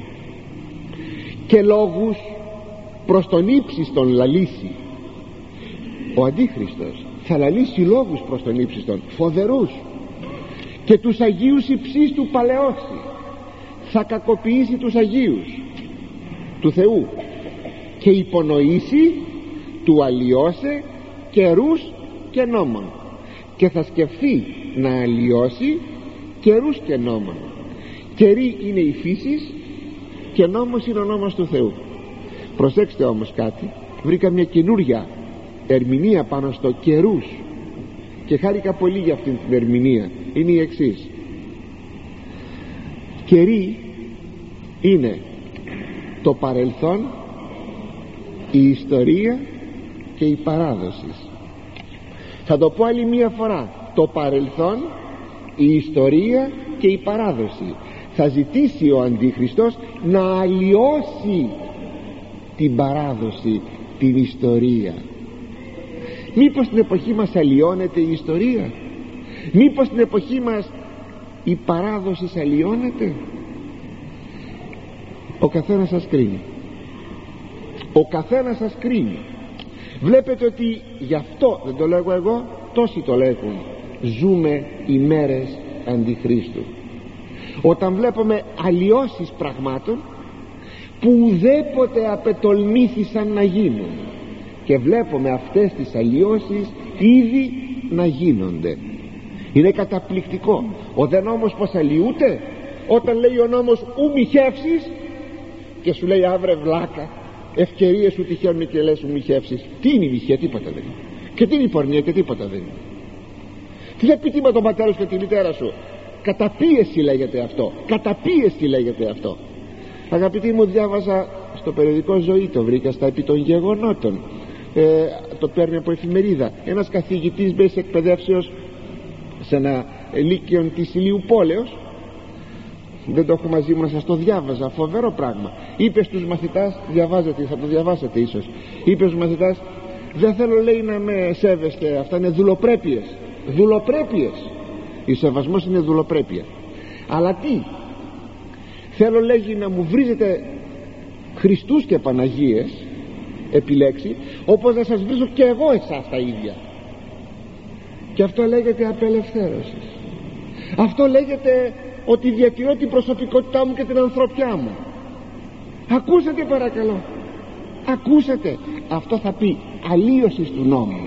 «Και λόγους προς τον ύψιστον λαλήσει». Ο Αντίχριστος θα λαλήσει λόγους προς τον ύψιστον, φοβερούς, και τους Αγίους υψής του παλαιώσει. Θα κακοποιήσει τους Αγίους του Θεού και υπονοήσει του αλλοιώσε καιρούς και νόμων, και θα σκεφτεί να αλλοιώσει καιρούς και νόμων. Καιροί είναι η φύσης και νόμος είναι ο νόμος του Θεού. Προσέξτε όμως κάτι, βρήκα μια καινούρια ερμηνεία πάνω στο καιρούς και χάρηκα πολύ για αυτήν την ερμηνεία. Είναι η εξής: καιροί είναι το παρελθόν, η ιστορία και η παράδοση. Θα το πω άλλη μία φορά: το παρελθόν, η ιστορία και η παράδοση. Θα ζητήσει ο Αντίχριστος να αλλοιώσει την παράδοση, την ιστορία. Μήπως στην εποχή μας αλλοιώνεται η ιστορία? Μήπως στην εποχή μας η παράδοση αλλοιώνεται? Ο καθένας σας κρίνει. Ο καθένας σας κρίνει. Βλέπετε ότι γι' αυτό δεν το λέγω εγώ, τόσοι το λέγουν, ζούμε ημέρες Αντιχρίστου. Όταν βλέπουμε αλλοιώσεις πραγμάτων που ουδέποτε απετολμήθησαν να γίνουν, και βλέπουμε αυτές τις αλλοιώσεις ήδη να γίνονται. Είναι καταπληκτικό. Ο δε νόμος πως αλλοιούται? Όταν λέει ο νόμος ου μη χεύσεις, και σου λέει αύρε βλάκα, ευκαιρίες σου τυχαίνουν και λες ου μη χεύσεις. Τι είναι η μοιχεία? Τίποτα δεν είναι. Και τι είναι η πορνεία? Και τίποτα δεν είναι. Τι θα πει τι με τον πατέρα σου και τη μητέρα σου? Καταπίεση λέγεται αυτό. Καταπίεση λέγεται αυτό. Αγαπητοί μου, διάβαζα στο περιοδικό Ζωή, το βρήκα στα επί των γεγονότων, το παίρνει από εφημερίδα. Ένας καθηγητής μέσης εκπαιδεύσεως σε ένα λύκειο της Ηλίου Πόλεως, δεν το έχω μαζί μου να σας το διάβαζα, φοβερό πράγμα. Είπε στους μαθητάς, διαβάζετε, θα το διαβάσετε ίσως, είπε στους μαθητάς, δεν θέλω, λέει, να με σέβεστε, αυτά είναι δουλοπρέπειες. Δουλοπρέπειες. Ο σεβασμός είναι δουλοπρέπεια. Αλλά τι θέλω, λέγει, να μου βρίζετε Χριστούς και Παναγίες επιλέξει, όπως να σας βρίζω και εγώ εσάς τα ίδια. Και αυτό λέγεται απελευθέρωση. Αυτό λέγεται ότι διατηρώ την προσωπικότητά μου και την ανθρωπιά μου. Ακούσατε παρακαλώ? Ακούσατε? Αυτό θα πει αλλοίωση του νόμου.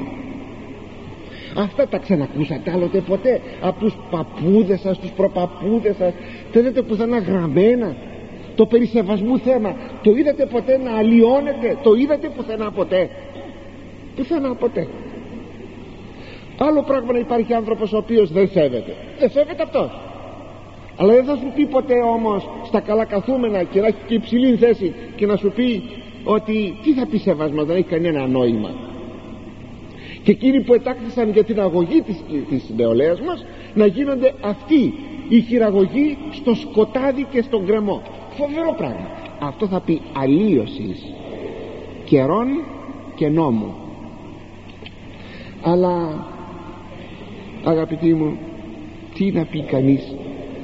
Αυτά τα ξανακούσατε άλλοτε ποτέ από τους παππούδες σας, τους προπαππούδες σας? Θέλετε πουθενά γραμμένα το περί σεβασμού θέμα? Το είδατε ποτέ να αλλοιώνεται? Το είδατε πουθενά ποτέ? Πουθενά ποτέ. Άλλο πράγμα να υπάρχει άνθρωπος ο οποίος δεν σέβεται. Δεν σέβεται αυτός. Αλλά δεν θα σου πει ποτέ όμως στα καλά καθούμενα και να έχει και υψηλή θέση και να σου πει ότι τι θα πει σεβασμός? Δεν έχει κανένα νόημα. Και εκείνοι που ετάχθησαν για την αγωγή της νεολαίας μας να γίνονται αυτοί η χειραγωγή στο σκοτάδι και στον γκρεμό. Φοβερό πράγμα. Αυτό θα πει αλλοίωση καιρών και νόμου. Αλλά αγαπητοί μου, τι να πει κανείς?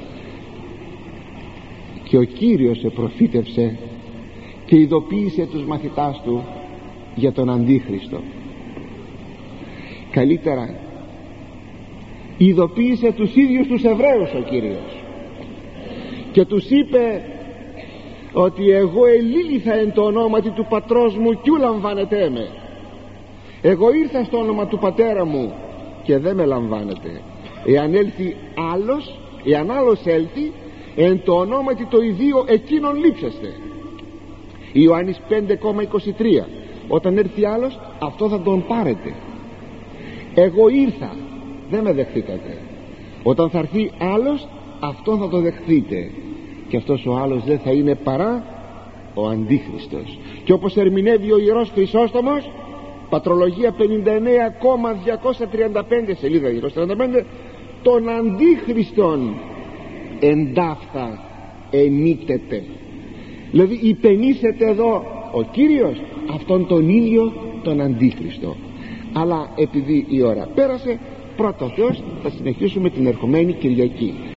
Και ο Κύριος επροφήτευσε και ειδοποίησε τους μαθητάς του για τον Αντίχριστο. Καλύτερα, ειδοποίησε τους ίδιους τους Εβραίους ο Κύριος και τους είπε ότι εγώ ελήλυθα εν το ονόματι του πατρός μου κι ου λαμβάνετε με. Εγώ ήρθα στο όνομα του πατέρα μου και δεν με λαμβάνετε. Εάν άλλος έλθει εν το ονόματι το ιδίο εκείνον λείψεστε. Ιωάννης 5,23. Όταν έρθει άλλος, αυτό θα τον πάρετε. Εγώ ήρθα, δεν με δεχθήκατε. Όταν θα έρθει άλλος, αυτό θα το δεχθείτε. Και αυτός ο άλλος δεν θα είναι παρά ο Αντίχριστος. Και όπως ερμηνεύει ο Ιερός Χρυσόστομος, Πατρολογία 59,235, σελίδα 235, τον Αντίχριστον εντάφθα ενίτεται. Δηλαδή υπενήσεται εδώ ο Κύριος αυτόν τον ίδιο τον Αντίχριστο. Αλλά επειδή η ώρα πέρασε, πρώτα ο Θεός θα συνεχίσουμε την ερχομένη Κυριακή.